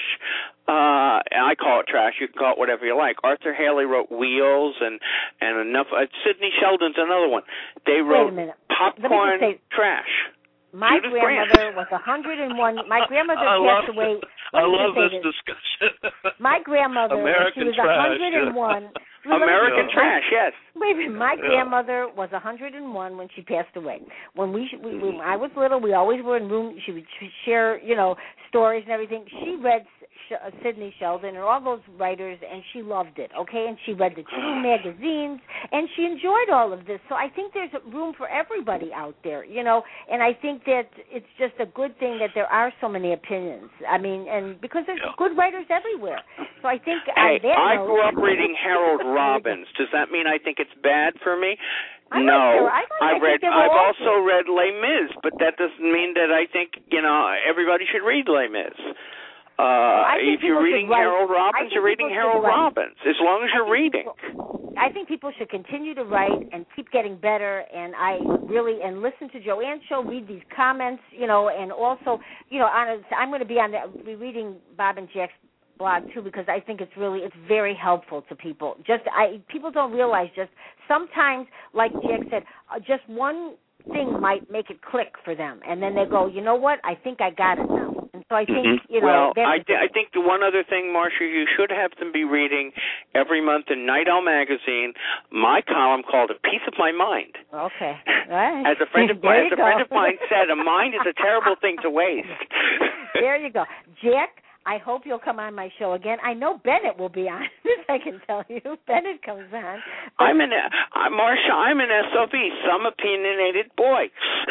Uh, I call it trash. You can call it whatever you like. Arthur Haley wrote Wheels and, and enough. Uh, Sidney Sheldon's another one. They wrote Wait a minute. popcorn say, trash. My Judith grandmother Grant. was one hundred and one. My grandmother I passed love, away. I love this, this discussion. My grandmother, American she was trash, one hundred and one. yeah. American Yeah. trash, yes. Wait a minute. My Yeah. grandmother was one hundred and one when she passed away. When we, we when I was little, we always were in room. She would share, you know, stories and everything. She read uh, Sidney Sheldon and all those writers, and she loved it. Okay, and she read the True magazines, and she enjoyed all of this. So I think there's room for everybody out there, you know. And I think that it's just a good thing that there are so many opinions. I mean, and because there's Yeah. good writers everywhere. So I think Hey, on that I note, grew up reading Harold Robbins. Does that mean I think it's bad for me? I no, like her. I like- I I think read. they were I've awesome. also read Les Mis, but that doesn't mean that I think you know everybody should read Les Mis. Uh, I think if you're people should reading write. Harold I Robbins, think you're reading people should Harold write. Robbins, as long as I you're think reading. people- I think people should continue to write and keep getting better. And I really and listen to Joanne's show, read these comments, you know, and also, you know, on a, I'm going to be on the, be reading Bob and Jack's blog too, because I think it's really it's very helpful to people. Just I people don't realize just sometimes, like Jack said, uh, just one thing might make it click for them, and then they go, you know what? I think I got it now. And so I think Mm-hmm. you know. Well, that's I, th- I think the one other thing, Marcia, you should have them be reading every month in Night Owl magazine my column called "A Piece of My Mind." Okay, all right. As a friend of There mine, you as a go. friend of mine said, a mind is a terrible thing to waste. There you go, Jack. I hope you'll come on my show again. I know Bennett will be on. I can tell you, Bennett comes on. But I'm an, uh, Marcia. I'm an S O B, some opinionated boy.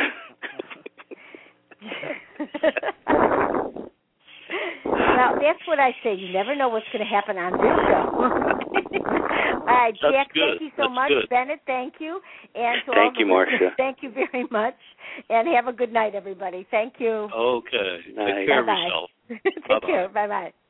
Well, that's what I say. You never know what's going to happen on this show. All right, That's Jack, good. thank you so That's much. good. Bennett, thank you. And to Thank all you, the Marcia. listeners, thank you very much. And have a good night, everybody. Thank you. Okay. Nice. Take care of Bye-bye. yourself. Take Bye-bye. care. Bye-bye.